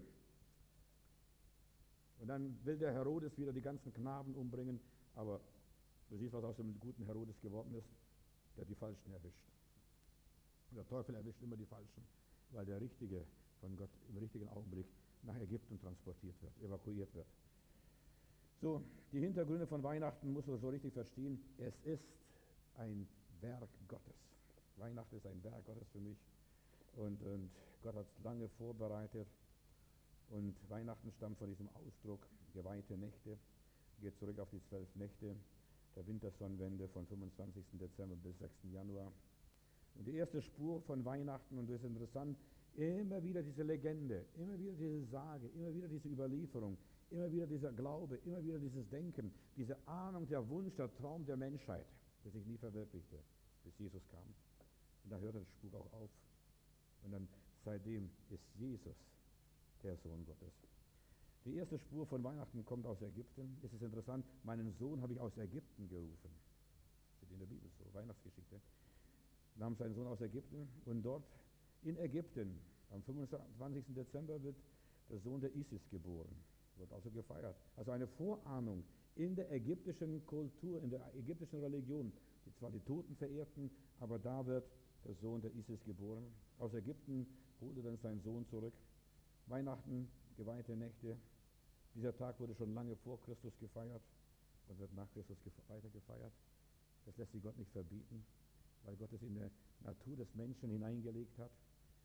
Und dann will der Herodes wieder die ganzen Knaben umbringen, aber du siehst, was aus dem guten Herodes geworden ist, der hat die Falschen erwischt. Und der Teufel erwischt immer die Falschen, weil der Richtige von Gott im richtigen Augenblick nach Ägypten transportiert wird, evakuiert wird. So, die Hintergründe von Weihnachten muss man so richtig verstehen. Es ist ein Werk Gottes. Weihnachten ist ein Werk Gottes für mich. Und Gott hat es lange vorbereitet. Und Weihnachten stammt von diesem Ausdruck, geweihte Nächte, geht zurück auf die 12 Nächte der Wintersonnenwende von 25. Dezember bis 6. Januar. Und die erste Spur von Weihnachten, und das ist interessant, immer wieder diese Legende, immer wieder diese Sage, immer wieder diese Überlieferung, immer wieder dieser Glaube, immer wieder dieses Denken, diese Ahnung, der Wunsch, der Traum der Menschheit, der sich nie verwirklichte, bis Jesus kam. Und da hörte der Spuk auch auf. Und dann seitdem ist Jesus der Sohn Gottes. Die erste Spur von Weihnachten kommt aus Ägypten. Es ist interessant, meinen Sohn habe ich aus Ägypten gerufen. Steht in der Bibel so, Weihnachtsgeschichte. Nahm seinen Sohn aus Ägypten und dort in Ägypten, am 25. Dezember wird der Sohn der Isis geboren, wird also gefeiert. Also eine Vorahnung in der ägyptischen Kultur, in der ägyptischen Religion, die zwar die Toten verehrten, aber da wird der Sohn der Isis geboren. Aus Ägypten holte dann seinen Sohn zurück. Weihnachten, geweihte Nächte. Dieser Tag wurde schon lange vor Christus gefeiert und wird nach Christus weiter gefeiert. Das lässt sich Gott nicht verbieten, weil Gott es in der Natur des Menschen hineingelegt hat.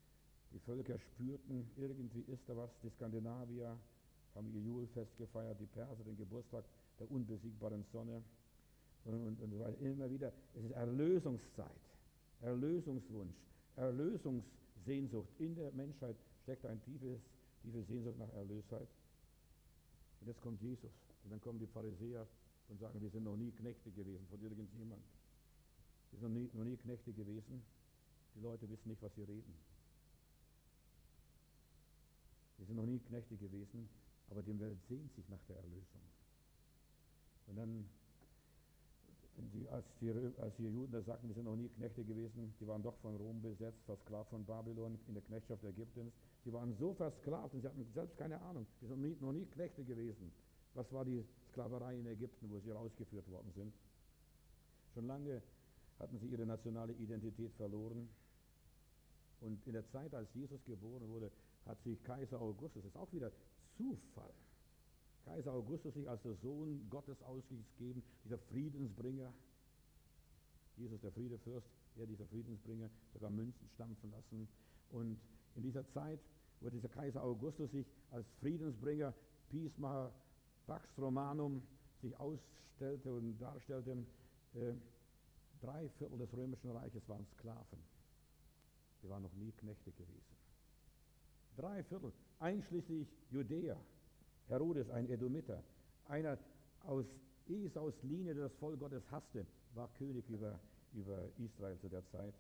Die Völker spürten, irgendwie ist da was. Die Skandinavier haben ihr Julfest gefeiert, die Perser den Geburtstag der unbesiegbaren Sonne und so weiter. Immer wieder, es ist Erlösungszeit, Erlösungswunsch, Erlösungssehnsucht. In der Menschheit steckt eine tiefe Sehnsucht nach Erlösheit. Und jetzt kommt Jesus. Und dann kommen die Pharisäer und sagen, wir sind noch nie Knechte gewesen von irgendjemand. Wir sind noch nie Knechte gewesen. Die Leute wissen nicht, was sie reden. Wir sind noch nie Knechte gewesen, aber die Welt sehnt sich nach der Erlösung. Und dann, als die Juden da sagten, wir sind noch nie Knechte gewesen, die waren doch von Rom besetzt, versklavt von Babylon in der Knechtschaft Ägyptens. Sie waren so versklavt und sie hatten selbst keine Ahnung. Wir sind noch nie Knechte gewesen. Was war die Sklaverei in Ägypten, wo sie rausgeführt worden sind? Schon lange hatten sie ihre nationale Identität verloren. Und in der Zeit, als Jesus geboren wurde, hat sich Kaiser Augustus, das ist auch wieder Zufall, Kaiser Augustus sich als der Sohn Gottes ausgegeben, dieser Friedensbringer, Jesus der Friedefürst, dieser Friedensbringer, sogar Münzen stampfen lassen. Und in dieser Zeit, wo dieser Kaiser Augustus sich als Friedensbringer, Peacemacher, Pax Romanum sich ausstellte und darstellte, 3/4 des römischen Reiches waren Sklaven. Die waren noch nie Knechte gewesen. 3/4, einschließlich Judäa. Herodes, ein Edomiter, einer aus Esaus Linie, der das Volk Gottes hasste, war König über Israel zu der Zeit.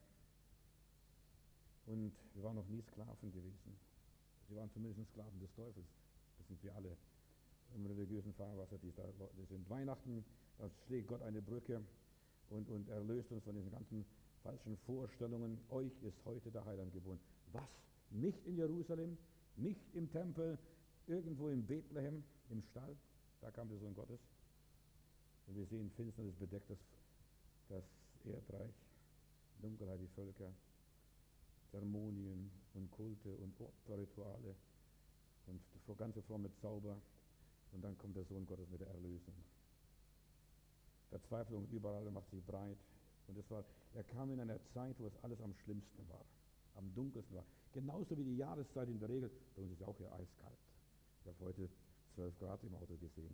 Und wir waren noch nie Sklaven gewesen. Sie waren zumindest Sklaven des Teufels. Das sind wir alle im religiösen Fahrwasser, die sind. Weihnachten, da schlägt Gott eine Brücke und erlöst uns von diesen ganzen falschen Vorstellungen. Euch ist heute der Heiland geboren. Was? Nicht in Jerusalem, nicht im Tempel, irgendwo in Bethlehem, im Stall. Da kam der Sohn Gottes. Und wir sehen Finsternis bedeckt das Erdreich, Dunkelheit, die Völker, Zeremonien und Kulte und Opferrituale und ganze fromme Zauber. Und dann kommt der Sohn Gottes mit der Erlösung. Verzweiflung überall macht sich breit. Und er kam in einer Zeit, wo es alles am schlimmsten war, am dunkelsten war. Genauso wie die Jahreszeit in der Regel. Bei uns ist es auch hier eiskalt. Ich habe heute 12 Grad im Auto gesehen.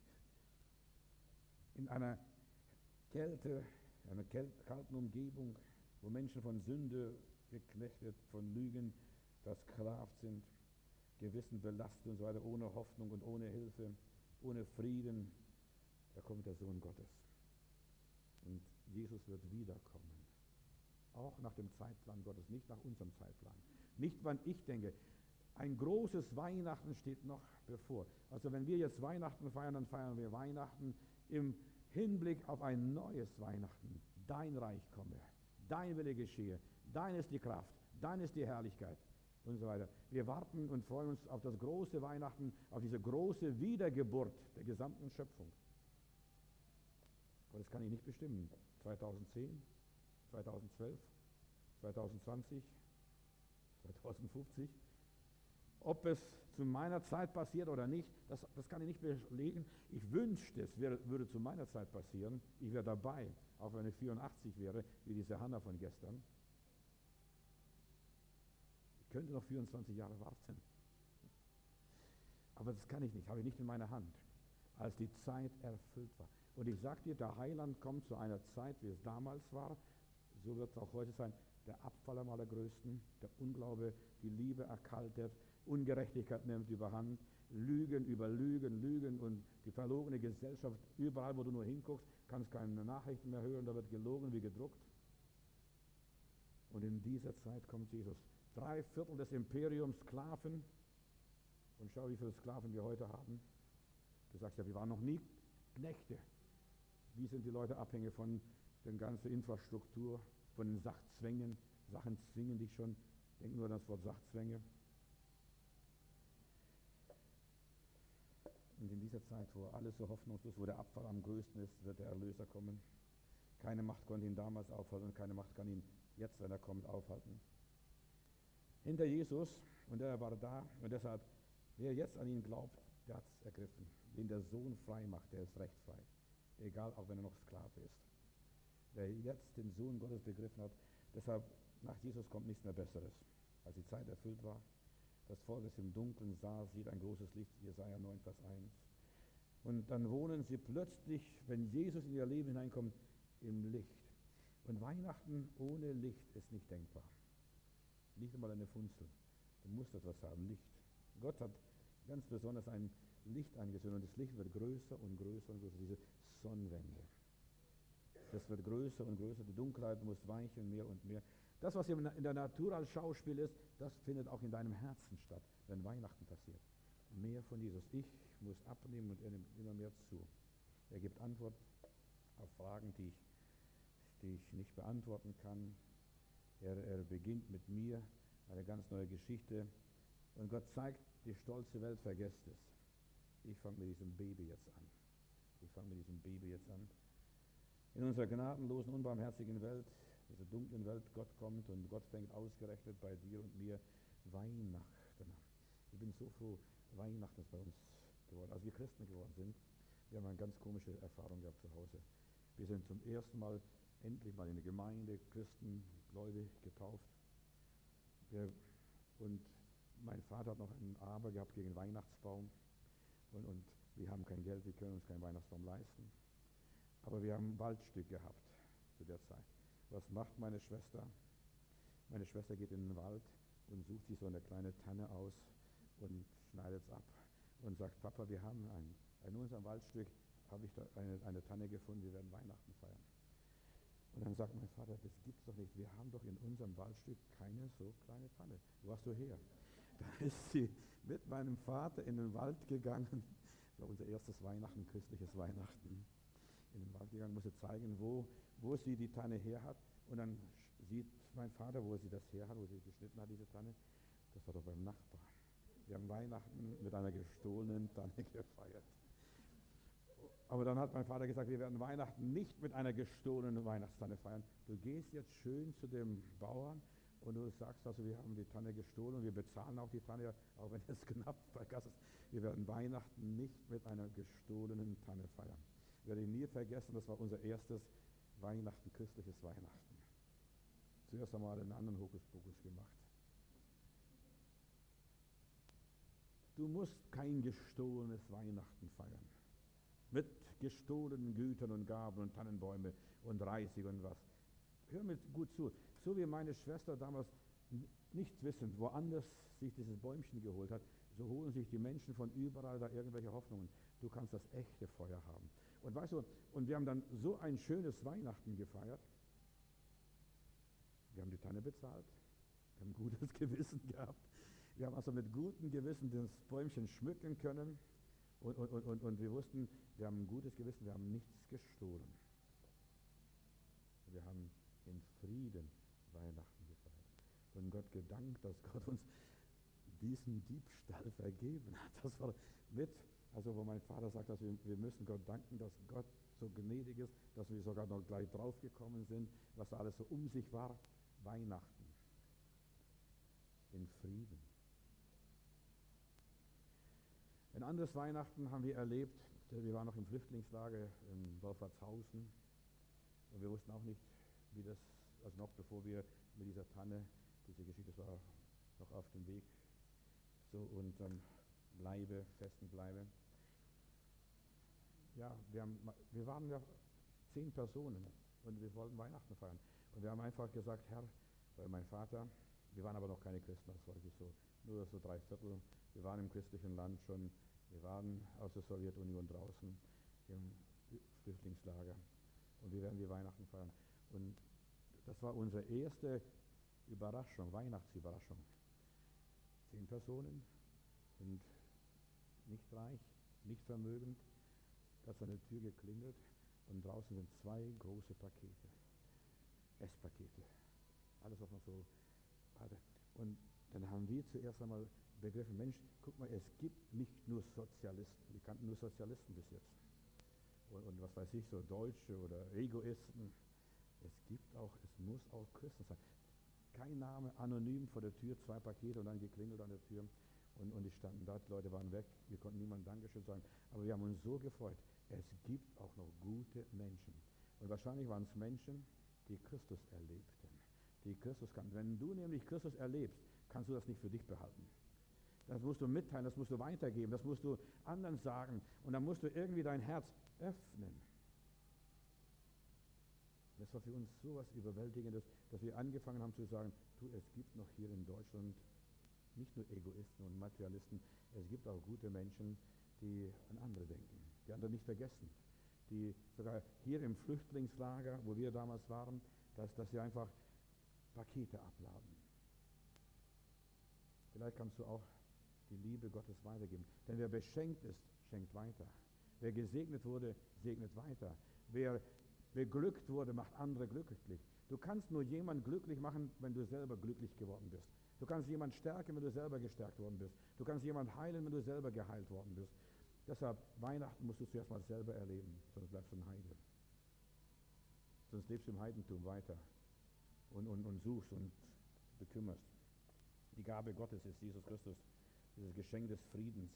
In einer Kälte, einer kalten Umgebung, wo Menschen von Sünde geknechtet, von Lügen versklavt sind, Gewissen belastet und so weiter, ohne Hoffnung und ohne Hilfe, ohne Frieden, da kommt der Sohn Gottes. Und Jesus wird wiederkommen. Auch nach dem Zeitplan Gottes, nicht nach unserem Zeitplan. Nicht, wann ich denke. Ein großes Weihnachten steht noch bevor. Also wenn wir jetzt Weihnachten feiern, dann feiern wir Weihnachten im Hinblick auf ein neues Weihnachten. Dein Reich komme, dein Wille geschehe, dein ist die Kraft, dein ist die Herrlichkeit und so weiter. Wir warten und freuen uns auf das große Weihnachten, auf diese große Wiedergeburt der gesamten Schöpfung. Aber das kann ich nicht bestimmen. 2010, 2012, 2020, 2050. Ob es zu meiner Zeit passiert oder nicht, das kann ich nicht belegen. Ich wünschte, es würde zu meiner Zeit passieren. Ich wäre dabei, auch wenn ich 84 wäre, wie diese Hanna von gestern. Ich könnte noch 24 Jahre warten. Aber das kann ich nicht, habe ich nicht in meiner Hand, als die Zeit erfüllt war. Und ich sage dir, der Heiland kommt zu einer Zeit, wie es damals war, so wird es auch heute sein, der Abfall am allergrößten, der Unglaube, die Liebe erkaltet, Ungerechtigkeit nimmt überhand, Lügen über Lügen, Lügen und die verlogene Gesellschaft, überall wo du nur hinguckst, kannst keine Nachrichten mehr hören, da wird gelogen wie gedruckt. Und in dieser Zeit kommt Jesus. 3/4 des Imperiums Sklaven. Und schau, wie viele Sklaven wir heute haben. Du sagst ja, wir waren noch nie Knechte. Wie sind die Leute abhängig von der ganzen Infrastruktur, von den Sachzwängen? Sachen zwingen dich schon. Denk nur an das Wort Sachzwänge. Und in dieser Zeit, wo alles so hoffnungslos, wo der Abfall am größten ist, wird der Erlöser kommen. Keine Macht konnte ihn damals aufhalten und keine Macht kann ihn jetzt, wenn er kommt, aufhalten. Hinter Jesus, und er war da, und deshalb, wer jetzt an ihn glaubt, der hat es ergriffen. Wen der Sohn frei macht, der ist recht frei. Egal, auch wenn er noch Sklave ist. Wer jetzt den Sohn Gottes begriffen hat, deshalb, nach Jesus kommt nichts mehr Besseres. als die Zeit erfüllt war. Das Volk, das im Dunkeln saß, sieht ein großes Licht, Jesaja 9, Vers 1. Und dann wohnen sie plötzlich, wenn Jesus in ihr Leben hineinkommt, im Licht. Und Weihnachten ohne Licht ist nicht denkbar. Nicht einmal eine Funzel. Du musst etwas haben, Licht. Gott hat ganz besonders ein Licht eingesendet und das Licht wird größer und größer und größer, diese Sonnenwende. Das wird größer und größer, die Dunkelheit muss weichen, mehr und mehr. Das, was in der Natur als Schauspiel ist, das findet auch in deinem Herzen statt, wenn Weihnachten passiert. Mehr von Jesus. Ich muss abnehmen und er nimmt immer mehr zu. Er gibt Antwort auf Fragen, die ich nicht beantworten kann. Er beginnt mit mir eine ganz neue Geschichte. Und Gott zeigt, die stolze Welt vergesst es. Ich fange mit diesem Baby jetzt an. Ich fange mit diesem Baby jetzt an. In unserer gnadenlosen, unbarmherzigen Welt, dieser dunklen Welt, Gott kommt und Gott fängt ausgerechnet bei dir und mir Weihnachten an. Ich bin so froh, Weihnachten ist bei uns geworden. Als wir Christen geworden sind, wir haben eine ganz komische Erfahrung gehabt zu Hause. Wir sind zum ersten Mal endlich mal in der Gemeinde, Christen, gläubig, getauft. Und mein Vater hat noch einen Aber gehabt gegen den Weihnachtsbaum. Und wir haben kein Geld, wir können uns keinen Weihnachtsbaum leisten. Aber wir haben ein Waldstück gehabt zu der Zeit. Was macht meine Schwester? Meine Schwester geht in den Wald und sucht sich so eine kleine Tanne aus und schneidet es ab und sagt, Papa, wir haben in unserem Waldstück habe ich da eine Tanne gefunden, wir werden Weihnachten feiern. Und dann sagt mein Vater, das gibt's doch nicht, wir haben doch in unserem Waldstück keine so kleine Tanne. Wo hast du her? Da ist sie mit meinem Vater in den Wald gegangen. Das war unser erstes Weihnachten, christliches Weihnachten. In den Wald gegangen, musste zeigen, wo sie die Tanne her hat. Und dann sieht mein Vater, wo sie das her hat, wo sie geschnitten hat, diese Tanne. Das war doch beim Nachbar. Wir haben Weihnachten mit einer gestohlenen Tanne gefeiert. Aber dann hat mein Vater gesagt, wir werden Weihnachten nicht mit einer gestohlenen Weihnachtstanne feiern. Du gehst jetzt schön zu dem Bauern und du sagst, also wir haben die Tanne gestohlen und wir bezahlen auch die Tanne, auch wenn es knapp bei Kasse ist. Wir werden Weihnachten nicht mit einer gestohlenen Tanne feiern. Werde ich nie vergessen, das war unser erstes Weihnachten, christliches Weihnachten. Zuerst einmal einen anderen Hokuspokus gemacht. Du musst kein gestohlenes Weihnachten feiern. Mit gestohlenen Gütern und Gaben und Tannenbäume und Reisig und was. Hör mir gut zu. So wie meine Schwester damals nichts wissend woanders sich dieses Bäumchen geholt hat, so holen sich die Menschen von überall da irgendwelche Hoffnungen. Du kannst das echte Feuer haben. Und weißt du, und wir haben dann so ein schönes Weihnachten gefeiert. Wir haben die Tanne bezahlt. Wir haben ein gutes Gewissen gehabt. Wir haben also mit gutem Gewissen das Bäumchen schmücken können. Und wir wussten, wir haben ein gutes Gewissen, wir haben nichts gestohlen. Wir haben in Frieden Weihnachten gefeiert. Und Gott gedankt, dass Gott uns diesen Diebstahl vergeben hat. Das war also wo mein Vater sagt, dass wir müssen Gott danken, dass Gott so gnädig ist, dass wir sogar noch gleich draufgekommen sind, was da alles so um sich war. Weihnachten in Frieden. Ein anderes Weihnachten haben wir erlebt. Wir waren noch im Flüchtlingslager in Wolfertshausen und wir wussten auch nicht, wie das, also noch bevor wir mit dieser Tanne, diese Geschichte war noch auf dem Weg zu unserem Bleibe, festen Bleibe. Ja, wir waren ja 10 Personen und wir wollten Weihnachten feiern. Und wir haben einfach gesagt, Herr, weil mein Vater, wir waren aber noch keine Christen als solche, nur so 3/4. Wir waren im christlichen Land schon, wir waren aus der Sowjetunion draußen im Flüchtlingslager und wir werden die Weihnachten feiern. Und das war unsere erste Überraschung, Weihnachtsüberraschung. 10 Personen und nicht reich, nicht vermögend. Da hat eine Tür geklingelt und draußen sind 2 große Pakete, Esspakete. Alles, was man so hatte. Und dann haben wir zuerst einmal begriffen, Mensch, guck mal, es gibt nicht nur Sozialisten, wir kannten nur Sozialisten bis jetzt. Und was weiß ich, so Deutsche oder Egoisten. Es muss auch Christen sein. Kein Name, anonym vor der Tür, 2 Pakete und dann geklingelt an der Tür. Und die standen da, die Leute waren weg, wir konnten niemandem Dankeschön sagen. Aber wir haben uns so gefreut, es gibt auch noch gute Menschen. Und wahrscheinlich waren es Menschen, die Christus erlebten, die Christus kannten. Wenn du nämlich Christus erlebst, kannst du das nicht für dich behalten. Das musst du mitteilen, das musst du weitergeben, das musst du anderen sagen und dann musst du irgendwie dein Herz öffnen. Das war für uns so was Überwältigendes, dass wir angefangen haben zu sagen, du, es gibt noch hier in Deutschland nicht nur Egoisten und Materialisten, es gibt auch gute Menschen, die an andere denken, die andere nicht vergessen, die sogar hier im Flüchtlingslager, wo wir damals waren, dass sie einfach Pakete abladen. Vielleicht kannst du auch die Liebe Gottes weitergeben. Denn wer beschenkt ist, schenkt weiter. Wer gesegnet wurde, segnet weiter. Wer beglückt wurde, macht andere glücklich. Du kannst nur jemanden glücklich machen, wenn du selber glücklich geworden bist. Du kannst jemanden stärken, wenn du selber gestärkt worden bist. Du kannst jemanden heilen, wenn du selber geheilt worden bist. Deshalb, Weihnachten musst du zuerst mal selber erleben, sonst bleibst du ein Heide. Sonst lebst du im Heidentum weiter und suchst und bekümmerst. Die Gabe Gottes ist Jesus Christus, dieses Geschenk des Friedens.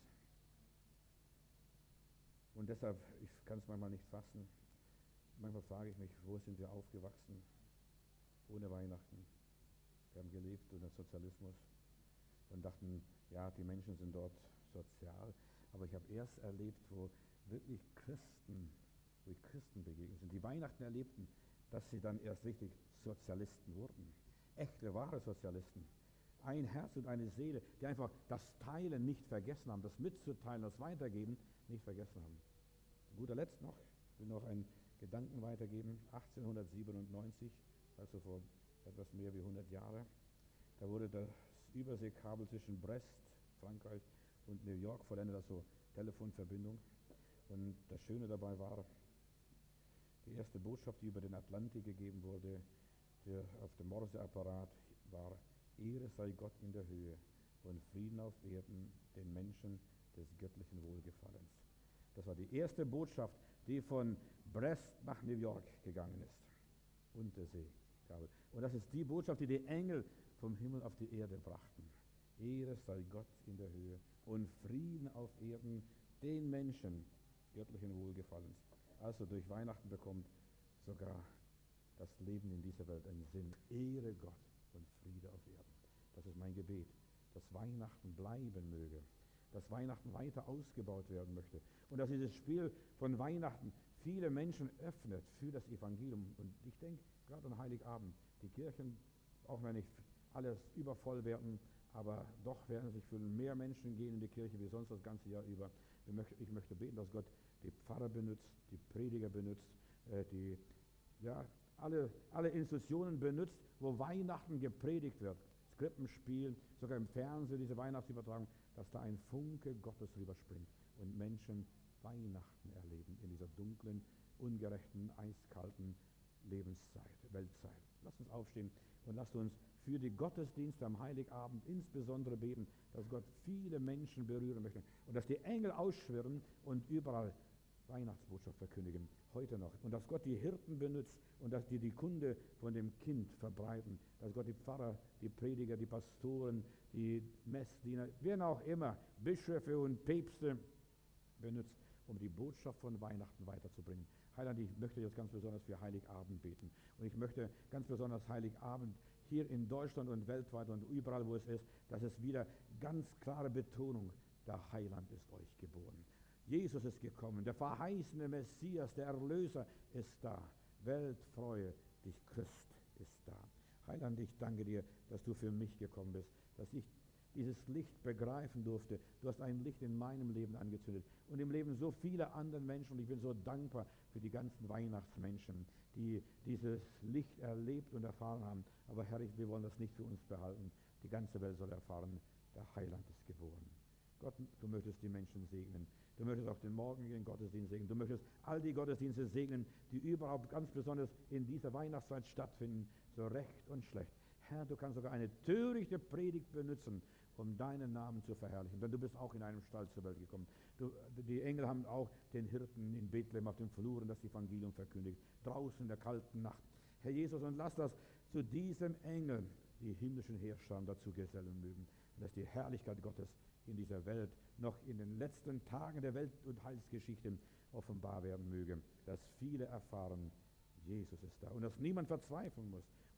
Und deshalb, ich kann es manchmal nicht fassen, manchmal frage ich mich, wo sind wir aufgewachsen, ohne Weihnachten. Wir haben gelebt unter Sozialismus und dachten, ja, die Menschen sind dort sozial. Aber ich habe erst erlebt, wo wirklich Christen begegnet sind, die Weihnachten erlebten, dass sie dann erst richtig Sozialisten wurden. Echte, wahre Sozialisten. Ein Herz und eine Seele, die einfach das Teilen nicht vergessen haben, das Mitzuteilen, das Weitergeben nicht vergessen haben. Zu guter Letzt noch, ich will noch einen Gedanken weitergeben. 1897, also vor etwas mehr wie 100 Jahren, da wurde das Überseekabel zwischen Brest, Frankreich und New York vollendet, also Telefonverbindung. Und das Schöne dabei war, die erste Botschaft, die über den Atlantik gegeben wurde, auf dem Morseapparat, war: Ehre sei Gott in der Höhe und Frieden auf Erden den Menschen des göttlichen Wohlgefallens. Das war die erste Botschaft, die von Brest nach New York gegangen ist. Unterseekabel. Und das ist die Botschaft, die die Engel vom Himmel auf die Erde brachten. Ehre sei Gott in der Höhe und Frieden auf Erden den Menschen göttlichen Wohlgefallens. Also durch Weihnachten bekommt sogar das Leben in dieser Welt einen Sinn. Ehre Gott und Friede auf Erden. Das ist mein Gebet, dass Weihnachten bleiben möge, dass Weihnachten weiter ausgebaut werden möchte und dass dieses Spiel von Weihnachten viele Menschen öffnet für das Evangelium. Und ich denke, gerade an Heiligabend, die Kirchen, auch wenn nicht alles übervoll werden, aber doch werden sich für mehr Menschen gehen in die Kirche wie sonst das ganze Jahr über. Ich möchte beten, dass Gott die Pfarrer benutzt, die Prediger benutzt, alle Institutionen benutzt, wo Weihnachten gepredigt wird. Krippenspiel, sogar im Fernsehen, diese Weihnachtsübertragung, dass da ein Funke Gottes rüberspringt und Menschen Weihnachten erleben in dieser dunklen, ungerechten, eiskalten Lebenszeit, Weltzeit. Lasst uns aufstehen und lasst uns für die Gottesdienste am Heiligabend insbesondere beten, dass Gott viele Menschen berühren möchte und dass die Engel ausschwirren und überall Weihnachtsbotschaft verkündigen, heute noch. Und dass Gott die Hirten benutzt und dass die Kunde von dem Kind verbreiten. Dass Gott die Pfarrer, die Prediger, die Pastoren, die Messdiener, wen auch immer, Bischöfe und Päpste benutzt, um die Botschaft von Weihnachten weiterzubringen. Heiland, ich möchte jetzt ganz besonders für Heiligabend beten. Und ich möchte ganz besonders Heiligabend hier in Deutschland und weltweit und überall, wo es ist, dass es wieder ganz klare Betonung, der Heiland ist euch geboren. Jesus ist gekommen, der verheißene Messias, der Erlöser ist da. Welt, freue dich, Christ ist da. Heiland, ich danke dir, dass du für mich gekommen bist, dass ich dieses Licht begreifen durfte. Du hast ein Licht in meinem Leben angezündet und im Leben so viele anderen Menschen. Und ich bin so dankbar für die ganzen Weihnachtsmenschen, die dieses Licht erlebt und erfahren haben. Aber Herr, wir wollen das nicht für uns behalten. Die ganze Welt soll erfahren, der Heiland ist geboren. Gott, du möchtest die Menschen segnen. Du möchtest auch den morgigen Gottesdienst segnen. Du möchtest all die Gottesdienste segnen, die überhaupt ganz besonders in dieser Weihnachtszeit stattfinden, so recht und schlecht. Herr, du kannst sogar eine törichte Predigt benutzen, um deinen Namen zu verherrlichen. Denn du bist auch in einem Stall zur Welt gekommen. Die Engel haben auch den Hirten in Bethlehem auf den Fluren das Evangelium verkündigt, draußen in der kalten Nacht. Herr Jesus, und lass das zu diesem Engel die himmlischen Heerscharen dazu gesellen mögen. Und dass die Herrlichkeit Gottes in dieser Welt noch in den letzten Tagen der Welt- und Heilsgeschichte offenbar werden möge. Dass viele erfahren, Jesus ist da. Und dass niemand verzweifeln muss.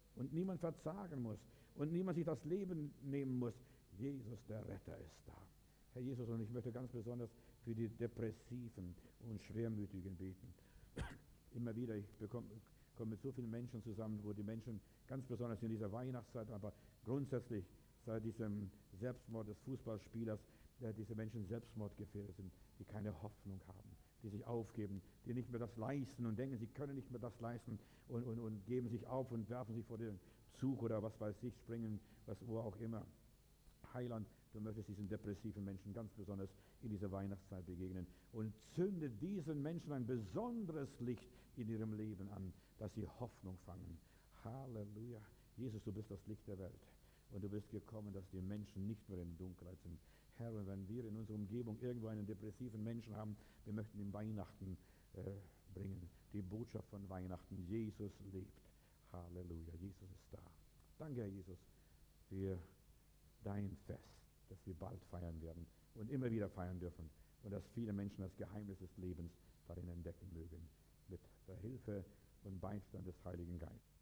und niemand verzagen muss und niemand sich das Leben nehmen muss. Jesus, der Retter, ist da. Herr Jesus, und ich möchte ganz besonders für die Depressiven und Schwermütigen beten. Immer wieder, ich komme mit so vielen Menschen zusammen, wo die Menschen ganz besonders in dieser Weihnachtszeit, aber grundsätzlich seit diesem Selbstmord des Fußballspielers, diese Menschen selbstmordgefährdet sind, die keine Hoffnung haben, die sich aufgeben, die nicht mehr das leisten und denken, sie können nicht mehr das leisten und geben sich auf und werfen sich vor den Zug oder was weiß ich, springen, wo auch immer. Heiland, du möchtest diesen depressiven Menschen ganz besonders in dieser Weihnachtszeit begegnen und zünde diesen Menschen ein besonderes Licht in ihrem Leben an, dass sie Hoffnung fangen. Halleluja. Jesus, du bist das Licht der Welt und du bist gekommen, dass die Menschen nicht mehr in der Dunkelheit sind. Herr, und wenn wir in unserer Umgebung irgendwo einen depressiven Menschen haben, wir möchten ihm Weihnachten bringen. Die Botschaft von Weihnachten, Jesus lebt. Halleluja, Jesus ist da. Danke, Herr Jesus, für dein Fest, das wir bald feiern werden und immer wieder feiern dürfen und dass viele Menschen das Geheimnis des Lebens darin entdecken mögen, mit der Hilfe und Beistand des Heiligen Geistes.